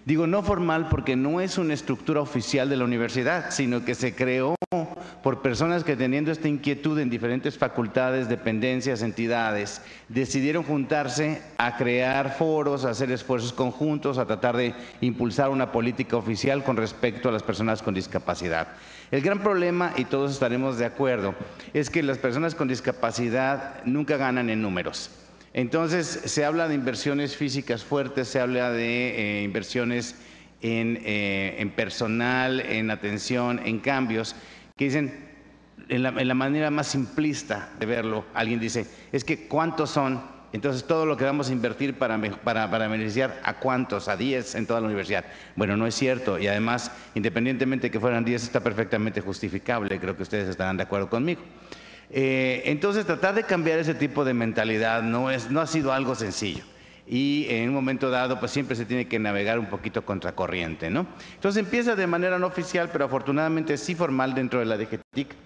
Digo no formal porque no es una estructura oficial de la universidad, sino que se creó por personas que teniendo esta inquietud en diferentes facultades, dependencias, entidades, decidieron juntarse a crear foros, a hacer esfuerzos conjuntos, a tratar de impulsar una política oficial con respecto a las personas con discapacidad. El gran problema, y todos estaremos de acuerdo, es que las personas con discapacidad nunca ganan en números. Entonces, se habla de inversiones físicas fuertes, se habla de inversiones en personal, en atención, en cambios, que dicen, en la manera más simplista de verlo, alguien dice, es que ¿cuántos son? Entonces, todo lo que vamos a invertir para beneficiar ¿a cuántos? ¿A 10 en toda la universidad? Bueno, no es cierto, y además, independientemente de que fueran 10, está perfectamente justificable, creo que ustedes estarán de acuerdo conmigo. Entonces, tratar de cambiar ese tipo de mentalidad no ha sido algo sencillo. Y en un momento dado, pues siempre se tiene que navegar un poquito contracorriente, ¿no? Entonces empieza de manera no oficial, pero afortunadamente sí formal dentro de la DGTIC.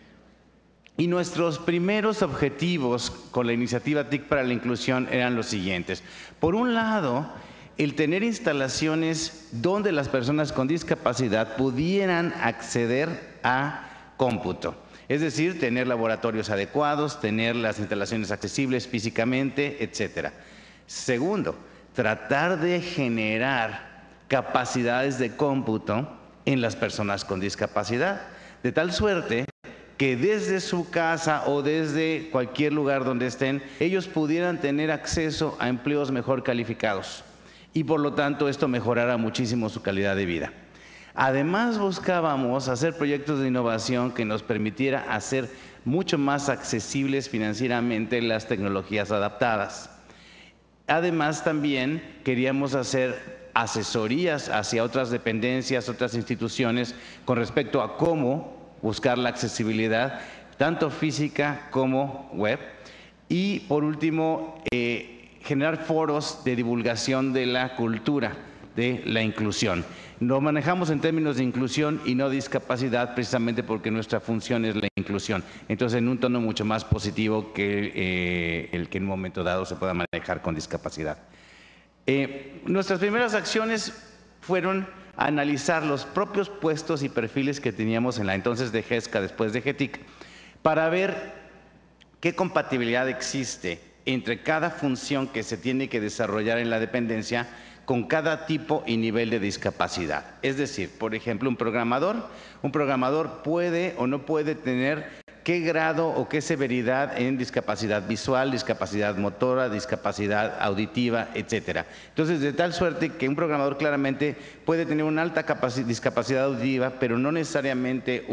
Y nuestros primeros objetivos con la iniciativa TIC para la inclusión eran los siguientes. Por un lado, el tener instalaciones donde las personas con discapacidad pudieran acceder a cómputo. Es decir, tener laboratorios adecuados, tener las instalaciones accesibles físicamente, etcétera. Segundo, tratar de generar capacidades de cómputo en las personas con discapacidad, de tal suerte que desde su casa o desde cualquier lugar donde estén, ellos pudieran tener acceso a empleos mejor calificados y por lo tanto esto mejorara muchísimo su calidad de vida. Además, buscábamos hacer proyectos de innovación que nos permitiera hacer mucho más accesibles financieramente las tecnologías adaptadas. Además, también queríamos hacer asesorías hacia otras dependencias, otras instituciones, con respecto a cómo buscar la accesibilidad, tanto física como web. Y, por último, generar foros de divulgación de la cultura de la inclusión. Lo manejamos en términos de inclusión y no discapacidad, precisamente porque nuestra función es la inclusión. Entonces, en un tono mucho más positivo que el que en un momento dado se pueda manejar con discapacidad. Nuestras primeras acciones fueron analizar los propios puestos y perfiles que teníamos en la entonces de GESCA, después de GETIC, para ver qué compatibilidad existe entre cada función que se tiene que desarrollar en la dependencia con cada tipo y nivel de discapacidad. Es decir, por ejemplo, un programador puede o no puede tener qué grado o qué severidad en discapacidad visual, discapacidad motora, discapacidad auditiva, etcétera. Entonces, de tal suerte que un programador claramente puede tener una alta discapacidad auditiva, pero no necesariamente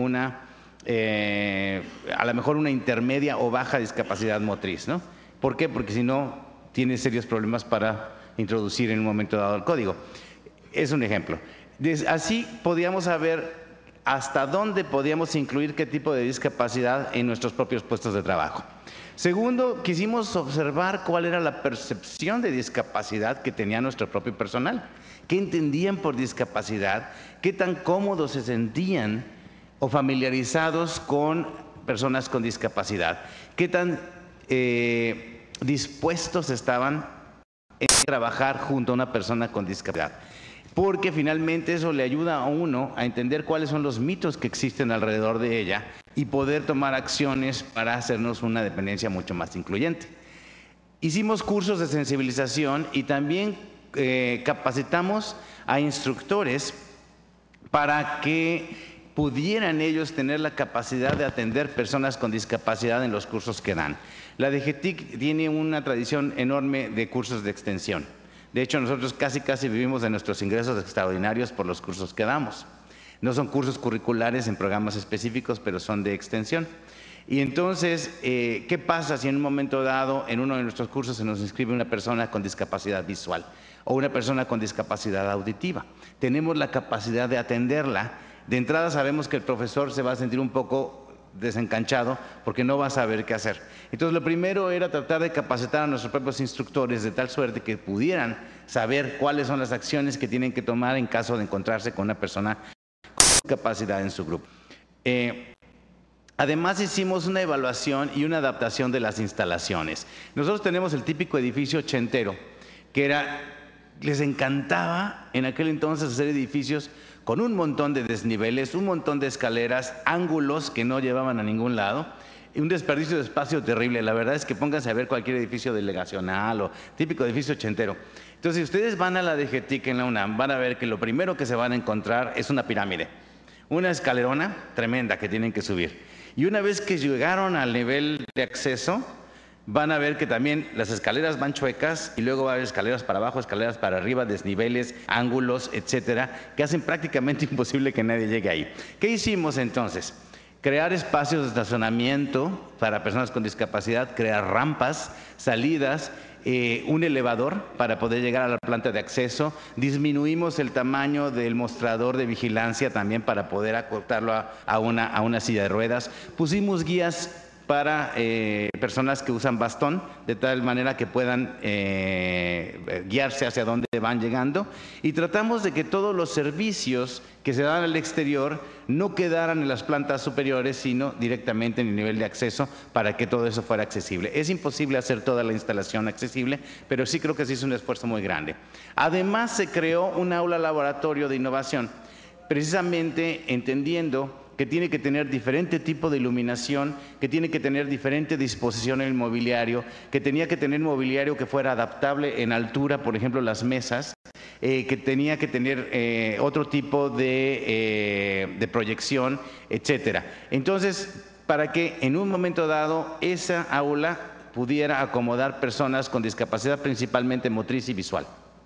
a lo mejor una intermedia o baja discapacidad motriz, ¿no? ¿Por qué? Porque si no, tiene serios problemas para introducir en un momento dado el código. Es un ejemplo. Así podíamos saber hasta dónde podíamos incluir qué tipo de discapacidad en nuestros propios puestos de trabajo. Segundo, quisimos observar cuál era la percepción de discapacidad que tenía nuestro propio personal. ¿Qué entendían por discapacidad? ¿Qué tan cómodos se sentían o familiarizados con personas con discapacidad? ¿Qué tan dispuestos estaban en trabajar junto a una persona con discapacidad? Porque finalmente eso le ayuda a uno a entender cuáles son los mitos que existen alrededor de ella y poder tomar acciones para hacernos una dependencia mucho más incluyente. Hicimos cursos de sensibilización y también capacitamos a instructores para que pudieran ellos tener la capacidad de atender personas con discapacidad en los cursos que dan. La DGTIC tiene una tradición enorme de cursos de extensión. De hecho, nosotros casi vivimos de nuestros ingresos extraordinarios por los cursos que damos. No son cursos curriculares en programas específicos, pero son de extensión. Y entonces, ¿qué pasa si en un momento dado, en uno de nuestros cursos se nos inscribe una persona con discapacidad visual o una persona con discapacidad auditiva? Tenemos la capacidad de atenderla. De entrada sabemos que el profesor se va a sentir un poco desencanchado porque no va a saber qué hacer. Entonces, lo primero era tratar de capacitar a nuestros propios instructores de tal suerte que pudieran saber cuáles son las acciones que tienen que tomar en caso de encontrarse con una persona con discapacidad en su grupo. Además, hicimos una evaluación y una adaptación de las instalaciones. Nosotros tenemos el típico edificio ochentero, que era les encantaba en aquel entonces hacer edificios con un montón de desniveles, un montón de escaleras, ángulos que no llevaban a ningún lado, y un desperdicio de espacio terrible. La verdad es que pónganse a ver cualquier edificio delegacional o típico edificio ochentero. Entonces, si ustedes van a la DGTIC en la UNAM, van a ver que lo primero que se van a encontrar es una pirámide, una escalerona tremenda que tienen que subir. Y una vez que llegaron al nivel de acceso, van a ver que también las escaleras van chuecas y luego va a haber escaleras para abajo, escaleras para arriba, desniveles, ángulos, etcétera, que hacen prácticamente imposible que nadie llegue ahí. ¿Qué hicimos entonces? Crear espacios de estacionamiento para personas con discapacidad, crear rampas, salidas, un elevador para poder llegar a la planta de acceso. Disminuimos el tamaño del mostrador de vigilancia también para poder acortarlo a una silla de ruedas. Pusimos guías para personas que usan bastón, de tal manera que puedan guiarse hacia dónde van llegando, y tratamos de que todos los servicios que se dan al exterior no quedaran en las plantas superiores, sino directamente en el nivel de acceso, para que todo eso fuera accesible. Es imposible hacer toda la instalación accesible, pero sí creo que se hizo un esfuerzo muy grande. Además, se creó un aula laboratorio de innovación, precisamente entendiendo que tiene que tener diferente tipo de iluminación, que tiene que tener diferente disposición en el mobiliario, que tenía que tener mobiliario que fuera adaptable en altura, por ejemplo, las mesas, que tenía que tener otro tipo de proyección, etcétera. Entonces, para que en un momento dado esa aula pudiera acomodar personas con discapacidad principalmente motriz y visual.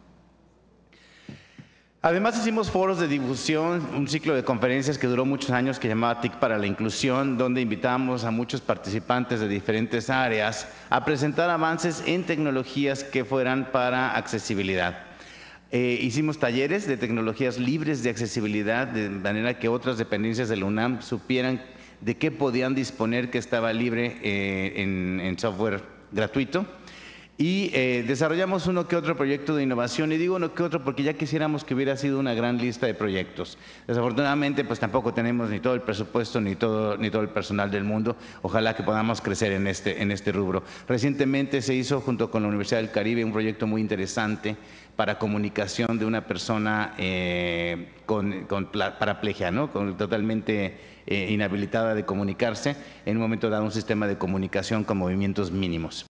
Además, hicimos foros de difusión, un ciclo de conferencias que duró muchos años que llamaba TIC para la Inclusión, donde invitamos a muchos participantes de diferentes áreas a presentar avances en tecnologías que fueran para accesibilidad. Hicimos talleres de tecnologías libres de accesibilidad, de manera que otras dependencias de la UNAM supieran de qué podían disponer que estaba libre en software gratuito. Y desarrollamos uno que otro proyecto de innovación, y digo uno que otro porque ya quisiéramos que hubiera sido una gran lista de proyectos. Desafortunadamente, pues tampoco tenemos ni todo el presupuesto ni todo el personal del mundo. Ojalá que podamos crecer en este rubro. Recientemente se hizo junto con la Universidad del Caribe un proyecto muy interesante para comunicación de una persona con paraplegia, ¿no? Totalmente inhabilitada de comunicarse, en un momento dado un sistema de comunicación con movimientos mínimos.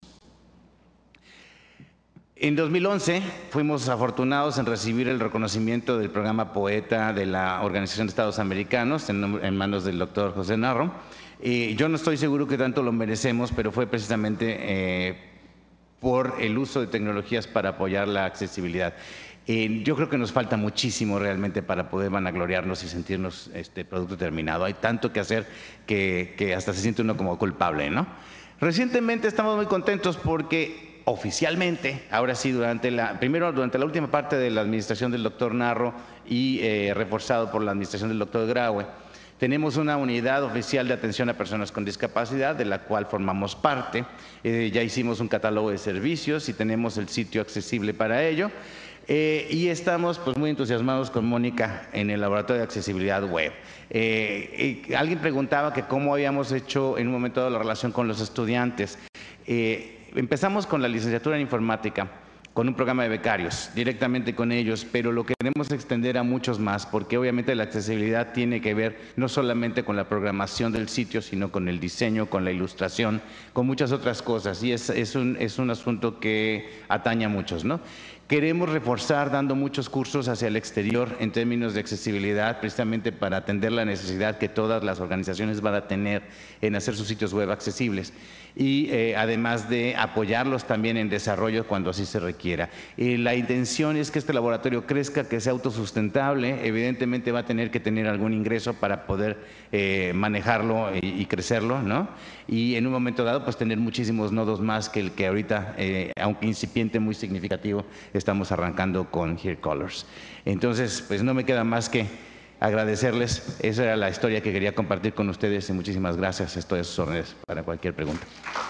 En 2011 fuimos afortunados en recibir el reconocimiento del programa Poeta de la Organización de Estados Americanos en manos del doctor José Narro. Yo no estoy seguro que tanto lo merecemos, pero fue precisamente por el uso de tecnologías para apoyar la accesibilidad. Yo creo que nos falta muchísimo realmente para poder vanagloriarnos y sentirnos producto terminado. Hay tanto que hacer que hasta se siente uno como culpable, ¿no? Recientemente estamos muy contentos porque oficialmente, ahora sí, durante la última parte de la administración del doctor Narro y reforzado por la administración del doctor Graue, tenemos una unidad oficial de atención a personas con discapacidad, de la cual formamos parte. Ya hicimos un catálogo de servicios y tenemos el sitio accesible para ello. Y estamos pues muy entusiasmados con Mónica en el laboratorio de accesibilidad web. Alguien preguntaba que cómo habíamos hecho en un momento dado la relación con los estudiantes. Empezamos con la licenciatura en informática, con un programa de becarios, directamente con ellos, pero lo queremos extender a muchos más, porque obviamente la accesibilidad tiene que ver no solamente con la programación del sitio, sino con el diseño, con la ilustración, con muchas otras cosas, y es un asunto que atañe a muchos, ¿no? Queremos reforzar dando muchos cursos hacia el exterior en términos de accesibilidad, precisamente para atender la necesidad que todas las organizaciones van a tener en hacer sus sitios web accesibles, y además de apoyarlos también en desarrollo cuando así se requiera. La intención es que este laboratorio crezca, que sea autosustentable. Evidentemente va a tener que tener algún ingreso para poder manejarlo y crecerlo, ¿no? Y en un momento dado pues tener muchísimos nodos más que el que ahorita, aunque incipiente, muy significativo, estamos arrancando con Here Colors. Entonces pues no me queda más que agradecerles. Esa era la historia que quería compartir con ustedes y muchísimas gracias. Estoy a sus órdenes para cualquier pregunta.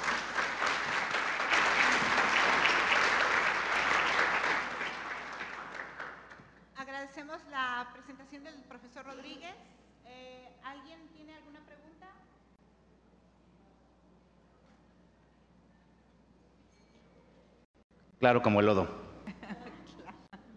Agradecemos la presentación del profesor Rodríguez. ¿Alguien tiene alguna pregunta? Claro, como el lodo.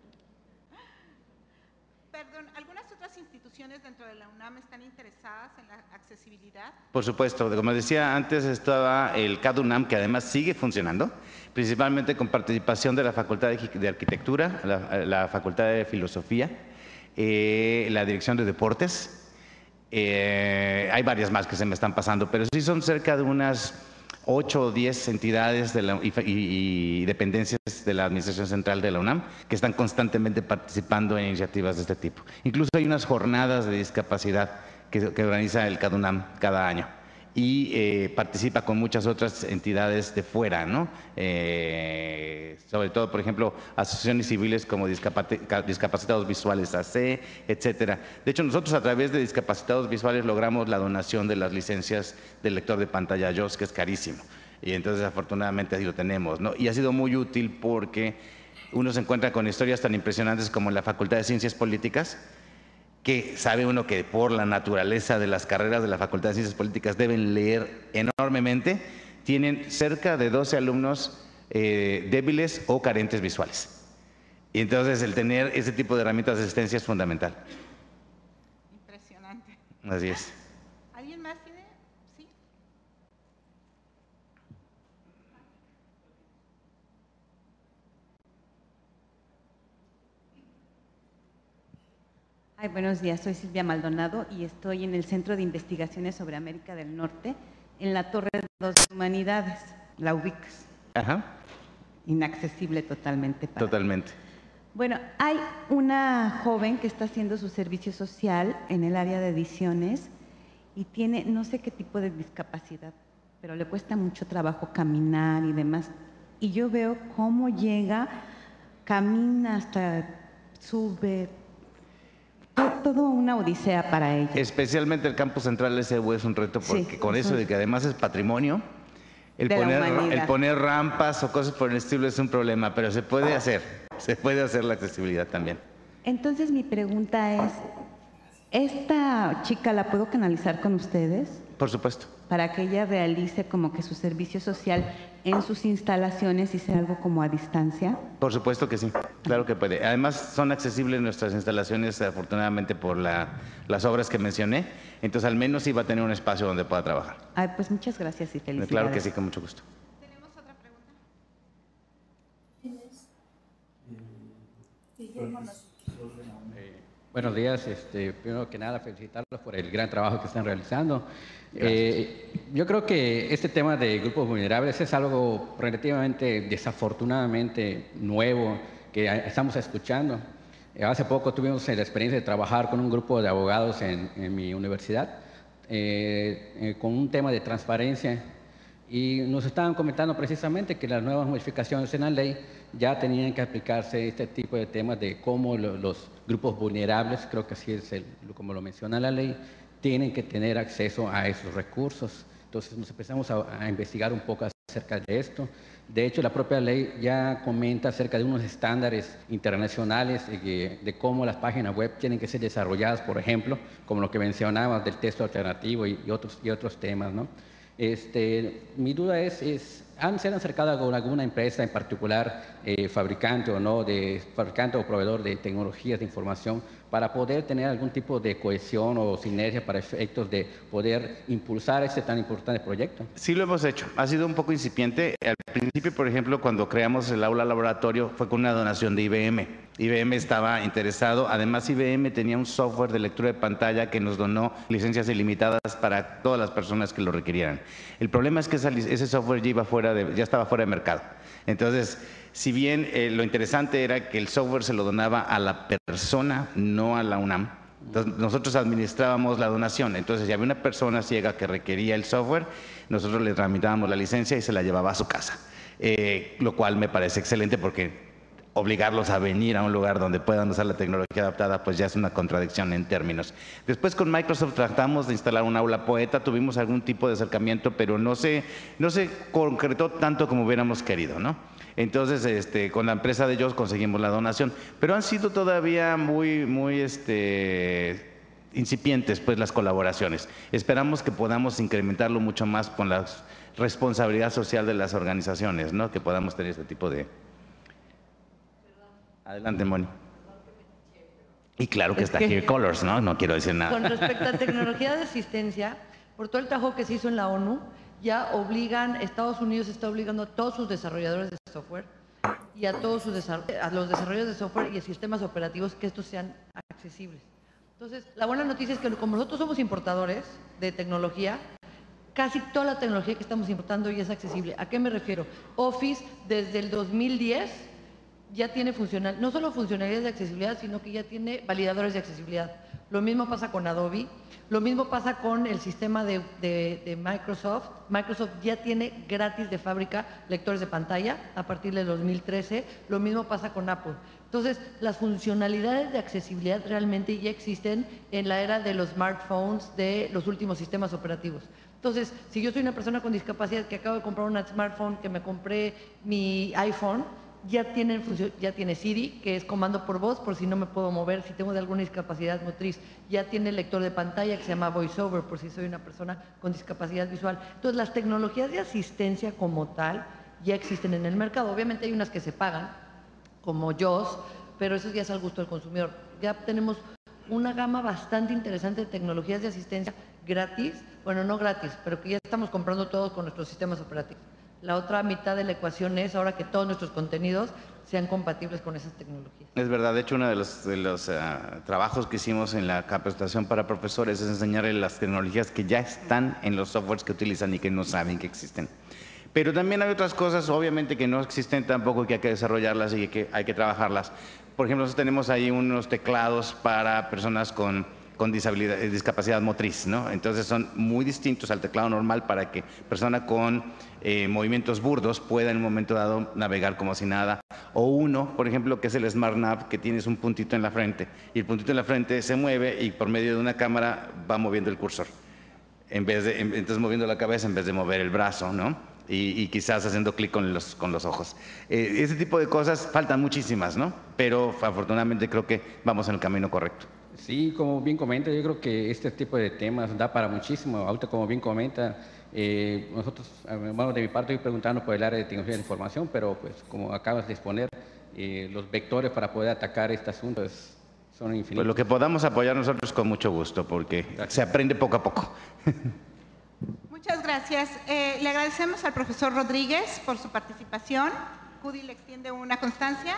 UNAM están interesadas en la accesibilidad? Por supuesto, como decía antes, estaba el CAD-UNAM, que además sigue funcionando, principalmente con participación de la Facultad de Arquitectura, la Facultad de Filosofía, la Dirección de Deportes. Hay varias más que se me están pasando, pero sí son cerca de unas 8 o 10 entidades y dependencias de la Administración Central de la UNAM que están constantemente participando en iniciativas de este tipo. Incluso hay unas jornadas de discapacidad que organiza el CAD-UNAM cada año y participa con muchas otras entidades de fuera, ¿no? Sobre todo, por ejemplo, asociaciones civiles como Discapacitados Visuales AC, etcétera. De hecho, nosotros a través de Discapacitados Visuales logramos la donación de las licencias del lector de pantalla JAWS, que es carísimo. Y entonces, afortunadamente, así lo tenemos, ¿no? Y ha sido muy útil porque uno se encuentra con historias tan impresionantes como en la Facultad de Ciencias Políticas, que sabe uno que por la naturaleza de las carreras de la Facultad de Ciencias Políticas deben leer enormemente, tienen cerca de 12 alumnos débiles o carentes visuales. Y entonces el tener ese tipo de herramientas de asistencia es fundamental. Impresionante. Así es. ¿Alguien más tiene? Sí. Ay, buenos días, soy Silvia Maldonado y estoy en el Centro de Investigaciones sobre América del Norte, en la Torre 2 de Humanidades. ¿La ubicas? Ajá. Inaccesible totalmente. Totalmente. Bueno, hay una joven que está haciendo su servicio social en el área de ediciones y tiene no sé qué tipo de discapacidad, pero le cuesta mucho trabajo caminar y demás. Y yo veo cómo llega, camina hasta sube, todo una odisea para ella. Especialmente el campus central SU es un reto porque sí, con eso de que además es patrimonio, el poner rampas o cosas por el estilo es un problema, pero se puede hacer la accesibilidad también. Entonces mi pregunta es, ¿esta chica la puedo canalizar con ustedes? Por supuesto. Para que ella realice como que su servicio social en sus instalaciones y sea algo como a distancia. Por supuesto que sí, claro que puede. Además son accesibles nuestras instalaciones afortunadamente por las obras que mencioné, entonces al menos sí va a tener un espacio donde pueda trabajar. Ay, pues muchas gracias y felicidades. Claro que sí, con mucho gusto. ¿Tenemos otra pregunta? Buenos días, primero que nada felicitarlos por el gran trabajo que están realizando. Yo creo que este tema de grupos vulnerables es algo relativamente desafortunadamente nuevo que estamos escuchando. Hace poco tuvimos la experiencia de trabajar con un grupo de abogados en mi universidad con un tema de transparencia y nos estaban comentando precisamente que las nuevas modificaciones en la ley ya tenían que aplicarse este tipo de temas de cómo los grupos vulnerables, creo que así es como lo menciona la ley, tienen que tener acceso a esos recursos. Entonces nos empezamos a investigar un poco acerca de esto. De hecho, la propia ley ya comenta acerca de unos estándares internacionales de cómo las páginas web tienen que ser desarrolladas, por ejemplo, como lo que mencionabas del texto alternativo y otros temas, ¿no? Mi duda es ¿se han acercado con alguna empresa en particular, fabricante o proveedor de tecnologías de información, para poder tener algún tipo de cohesión o sinergia para efectos de poder impulsar este tan importante proyecto? Sí lo hemos hecho, ha sido un poco incipiente. Al principio, por ejemplo, cuando creamos el aula laboratorio fue con una donación de IBM. IBM estaba interesado, además IBM tenía un software de lectura de pantalla que nos donó licencias ilimitadas para todas las personas que lo requirieran. El problema es que ese software ya estaba fuera de mercado. Entonces, si bien lo interesante era que el software se lo donaba a la persona, no a la UNAM, entonces, nosotros administrábamos la donación. Entonces, si había una persona ciega que requería el software, nosotros le tramitábamos la licencia y se la llevaba a su casa, lo cual me parece excelente porque obligarlos a venir a un lugar donde puedan usar la tecnología adaptada, pues ya es una contradicción en términos. Después con Microsoft tratamos de instalar un aula poeta, tuvimos algún tipo de acercamiento, pero no se concretó tanto como hubiéramos querido, ¿no? Entonces, con la empresa de ellos conseguimos la donación, pero han sido todavía muy incipientes pues las colaboraciones. Esperamos que podamos incrementarlo mucho más con la responsabilidad social de las organizaciones, ¿no? Que podamos tener este tipo de... Adelante, Moni. Y claro que Es está que- Here Colors, ¿no? No quiero decir nada. Con respecto a tecnología de asistencia, por todo el trabajo que se hizo en la ONU, ya obligan, Estados Unidos está obligando a todos sus desarrolladores de software y a todos a los desarrolladores de software y sistemas operativos que estos sean accesibles. Entonces, la buena noticia es que como nosotros somos importadores de tecnología, casi toda la tecnología que estamos importando ya es accesible. ¿A qué me refiero? Office desde el 2010 ya tiene no solo funcionalidades de accesibilidad, sino que ya tiene validadores de accesibilidad. Lo mismo pasa con Adobe, lo mismo pasa con el sistema de Microsoft. Microsoft ya tiene gratis de fábrica lectores de pantalla a partir del 2013. Lo mismo pasa con Apple. Entonces, las funcionalidades de accesibilidad realmente ya existen en la era de los smartphones, de los últimos sistemas operativos. Entonces, si yo soy una persona con discapacidad que acabo de comprar un smartphone, que me compré mi iPhone, ya tiene Siri, que es comando por voz, por si no me puedo mover, si tengo de alguna discapacidad motriz. Ya tiene el lector de pantalla que se llama VoiceOver, por si soy una persona con discapacidad visual. Entonces, las tecnologías de asistencia como tal ya existen en el mercado. Obviamente hay unas que se pagan, como JAWS, pero eso ya es al gusto del consumidor. Ya tenemos una gama bastante interesante de tecnologías de asistencia gratis, bueno, no gratis, pero que ya estamos comprando todos con nuestros sistemas operativos. La otra mitad de la ecuación es ahora que todos nuestros contenidos sean compatibles con esas tecnologías. Es verdad, de hecho uno de los trabajos que hicimos en la capacitación para profesores es enseñarles las tecnologías que ya están en los softwares que utilizan y que no saben que existen. Pero también hay otras cosas, obviamente, que no existen tampoco, que hay que desarrollarlas y que hay que trabajarlas. Por ejemplo, nosotros tenemos ahí unos teclados para personas con discapacidad motriz, ¿no? Entonces son muy distintos al teclado normal para que persona con movimientos burdos pueda en un momento dado navegar como si nada. O uno, por ejemplo, que es el Smart Nav, que tienes un puntito en la frente y el puntito en la frente se mueve y por medio de una cámara va moviendo el cursor. Entonces moviendo la cabeza en vez de mover el brazo, ¿no? Y quizás haciendo clic con los ojos. Ese tipo de cosas faltan muchísimas, ¿no? Pero afortunadamente creo que vamos en el camino correcto. Sí, como bien comenta, yo creo que este tipo de temas da para muchísimo. Ahorita, como bien comenta, nosotros, bueno, de mi parte, estoy preguntando por el área de tecnología de información, pero pues como acabas de exponer, los vectores para poder atacar este asunto son infinitos. Pues lo que podamos apoyar nosotros con mucho gusto, porque se aprende poco a poco. Muchas gracias. Le agradecemos al profesor Rodríguez por su participación. CUDI le extiende una constancia.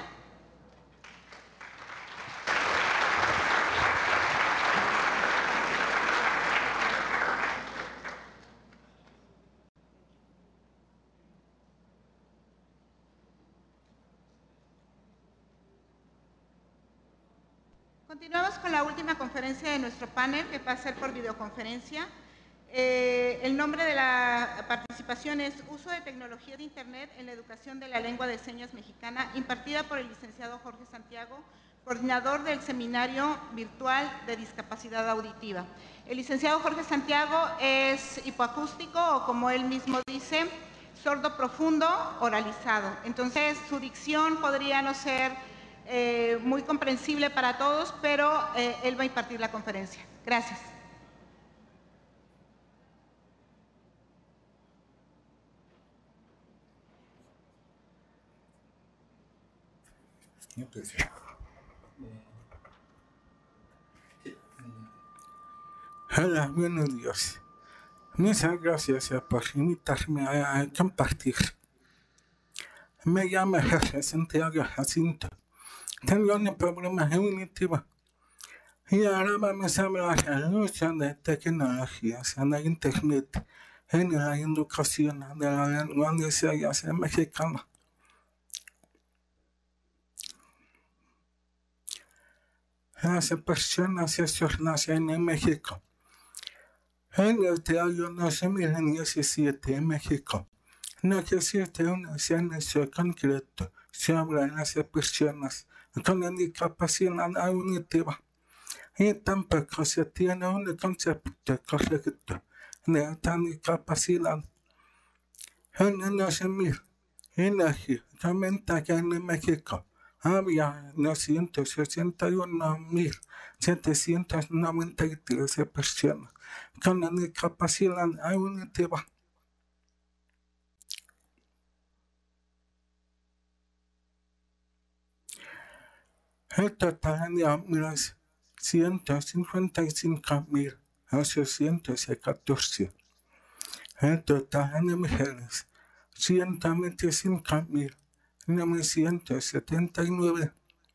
Continuamos con la última conferencia de nuestro panel, que va a ser por videoconferencia. El nombre de la participación es Uso de tecnología de Internet en la educación de la lengua de señas mexicana, impartida por el licenciado Jorge Santiago, coordinador del Seminario Virtual de Discapacidad Auditiva. El licenciado Jorge Santiago es hipoacústico, o como él mismo dice, sordo profundo oralizado. Entonces, su dicción podría no ser muy comprensible para todos, pero él va a impartir la conferencia. Gracias. Hola, buenos días. Muchas gracias por invitarme a compartir. Me llamo Jorge Santiago Jacinto. Tengo un problema auditivo. Y ahora vamos a hablar del uso de tecnologías en la Internet en la educación de la lengua de señas mexicana. Las personas sordas en México. En el año 2017 en México no existe un censo concreto sobre las personas con discapacidad auditiva y tampoco se tiene un concepto correcto de esta discapacidad. En el 2000, INEGI comenta que en México había 281.793 personas con discapacidad auditiva. El total de hombres 155.814. El total de mujeres, 125.979.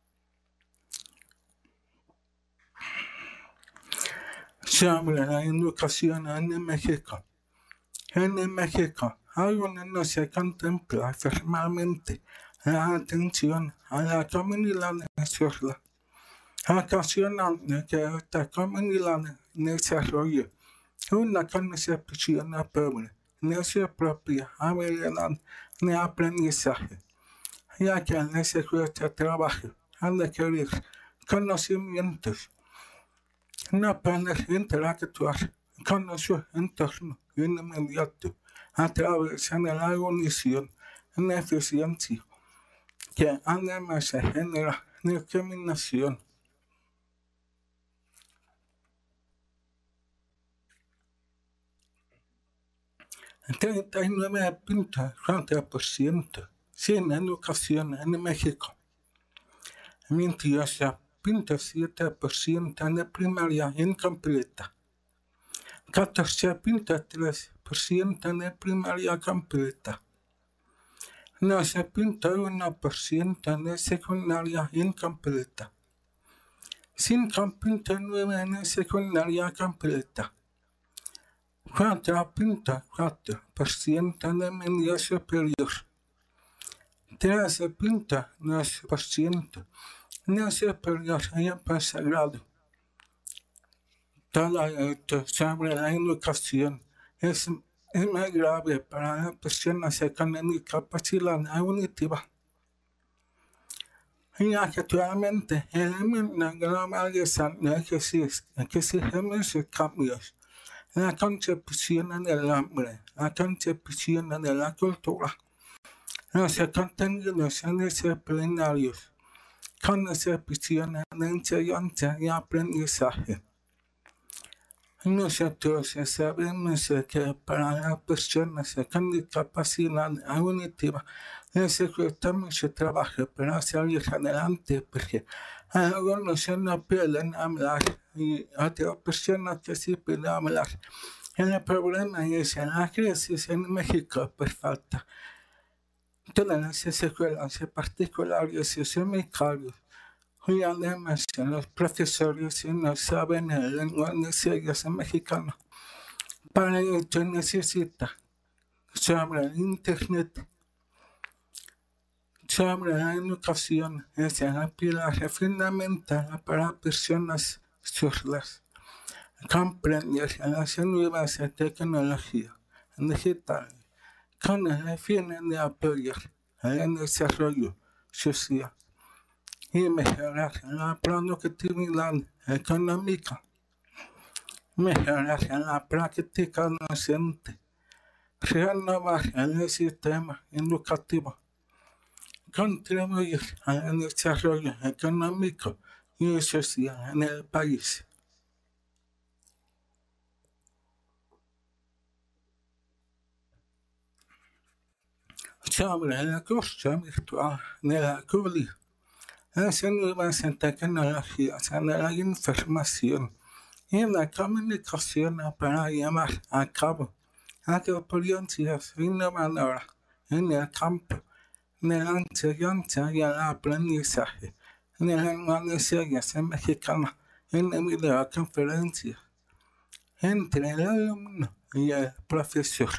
Sobre la educación en México. En México aún no se contempla formalmente la atención a la comunidad sorda, ocasionando que esta comunidad desarrolle una concepción pobre de su propia habilidad de aprendizaje, ya que les cuesta trabajo adquirir conocimientos, no poder interactuar con su entorno inmediato a través de la cognición en eficiencia, que además genera discriminación. El 39.4% sin educación en México, 28.7% de primaria incompleta, 14.3% de primaria completa, 12.1% de secundaria incompleta, 5.9% de secundaria completa, 4.4% de media superior, 13.2% de superior y posgrado. Todo esto sobre la educación es muy grave para las personas con discapacidad auditiva. Y actualmente el mundo globalizado exige muchos cambios. La concepción del hombre, la concepción de la cultura, los contenidos disciplinarios, concepción de enseñanza y aprendizaje. Nosotros sabemos que para las personas con discapacidad auditiva les cuesta mucho trabajo para salir adelante porque algunos no pueden hablar y otras personas que sí pueden hablar. El problema es la crisis en México por falta. Todas las escuelas particulares son muy caras. Y además los profesores no saben el lenguaje de señas mexicano. Para ello necesita sobre el internet, sobre la educación, es la pilar fundamental para personas sordas. Comprender las nuevas tecnologías digitales con el fin de apoyar el desarrollo social y mejorar la productividad económica, mejorar la práctica docente, renovar el sistema educativo, contribuir al desarrollo económico y social en el país. Sobre el curso virtual de la CUDI, las nuevas tecnologías de la información y la comunicación para llevar a cabo experiencias innovadoras en el campo de la enseñanza y el aprendizaje de lengua de señas mexicana en videoconferencias entre el alumno y el profesor.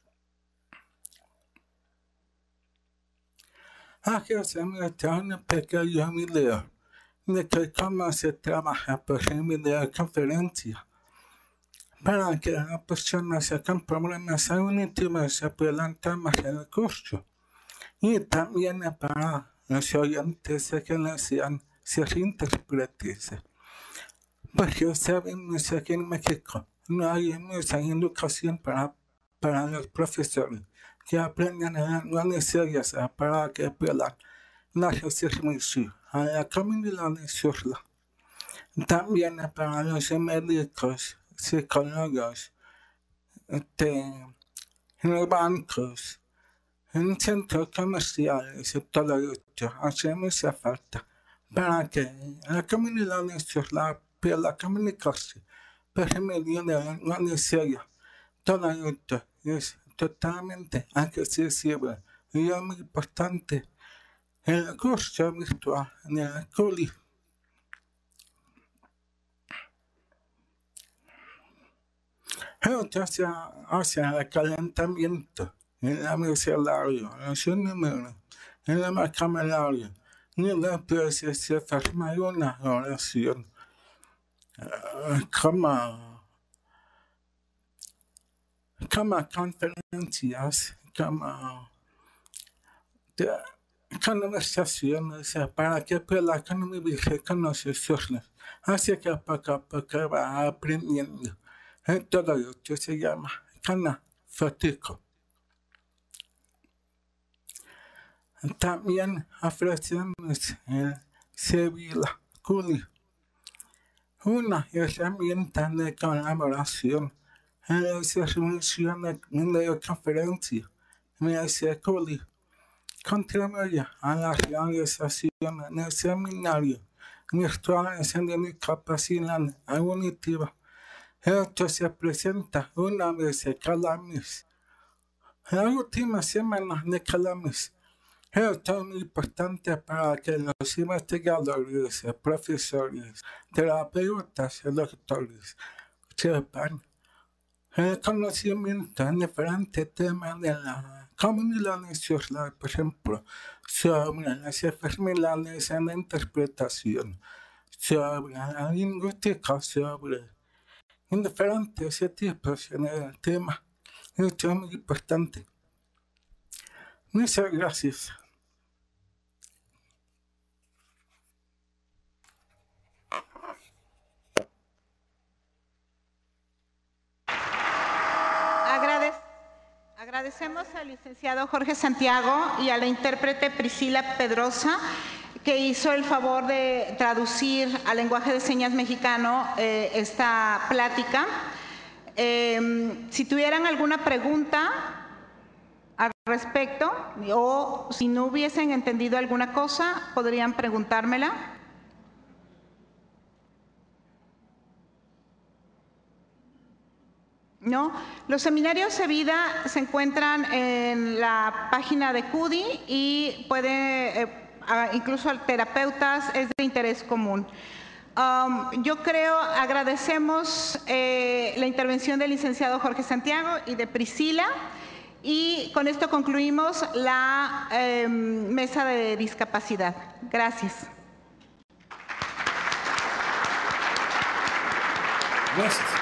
Aquí se muestra un pequeño video de cómo se trabaja por videoconferencia para que las personas con problemas auditivos puedan tomar el curso y también para los oyentes que no sean ser intérpretes. Porque sabemos que en México no hay mucha educación para los profesores que aprendan lenguas de señas para que puedan dar servicio a la comunidad sorda. También para los médicos, psicólogos, en los bancos, en centros comerciales y todo esto hace mucha falta para que la comunidad sorda per la comunicación por medio de la necesidad. Todo esto es totalmente accesible y es muy importante. El curso virtual del CUDI hacia el calentamiento, el abecedario, los números, el vocabulario, y después se forma una oración como conferencias, como conversaciones para que pueda convivir con nosotros. Así que poco a poco va aprendiendo. Todo esto se llama Canafotico. También ofrecemos el Sevilla CUDI, una herramienta de colaboración en el servicio de videoconferencia. El CUDI contribuye a la realización de seminarios virtuales de discapacidad auditiva. Esto se presenta una vez cada mes. La última semana de cada mes. Esto es muy importante para que los investigadores, profesores, terapeutas y doctores sepan el conocimiento en diferentes temas de la comunidad social, por ejemplo, sobre las enfermedades en la interpretación, sobre la lingüística, sobre diferentes tipos de temas. Esto es muy importante. Muchas gracias. Agradecemos al licenciado Jorge Santiago y a la intérprete Priscila Pedrosa, que hizo el favor de traducir al lenguaje de señas mexicano esta plática. Si tuvieran alguna pregunta al respecto o si no hubiesen entendido alguna cosa, podrían preguntármela. ¿No? Los seminarios de vida se encuentran en la página de CUDI y puede, incluso a terapeutas, es de interés común. Yo creo, agradecemos la intervención del licenciado Jorge Santiago y de Priscila, y con esto concluimos la mesa de discapacidad. Gracias. Gracias.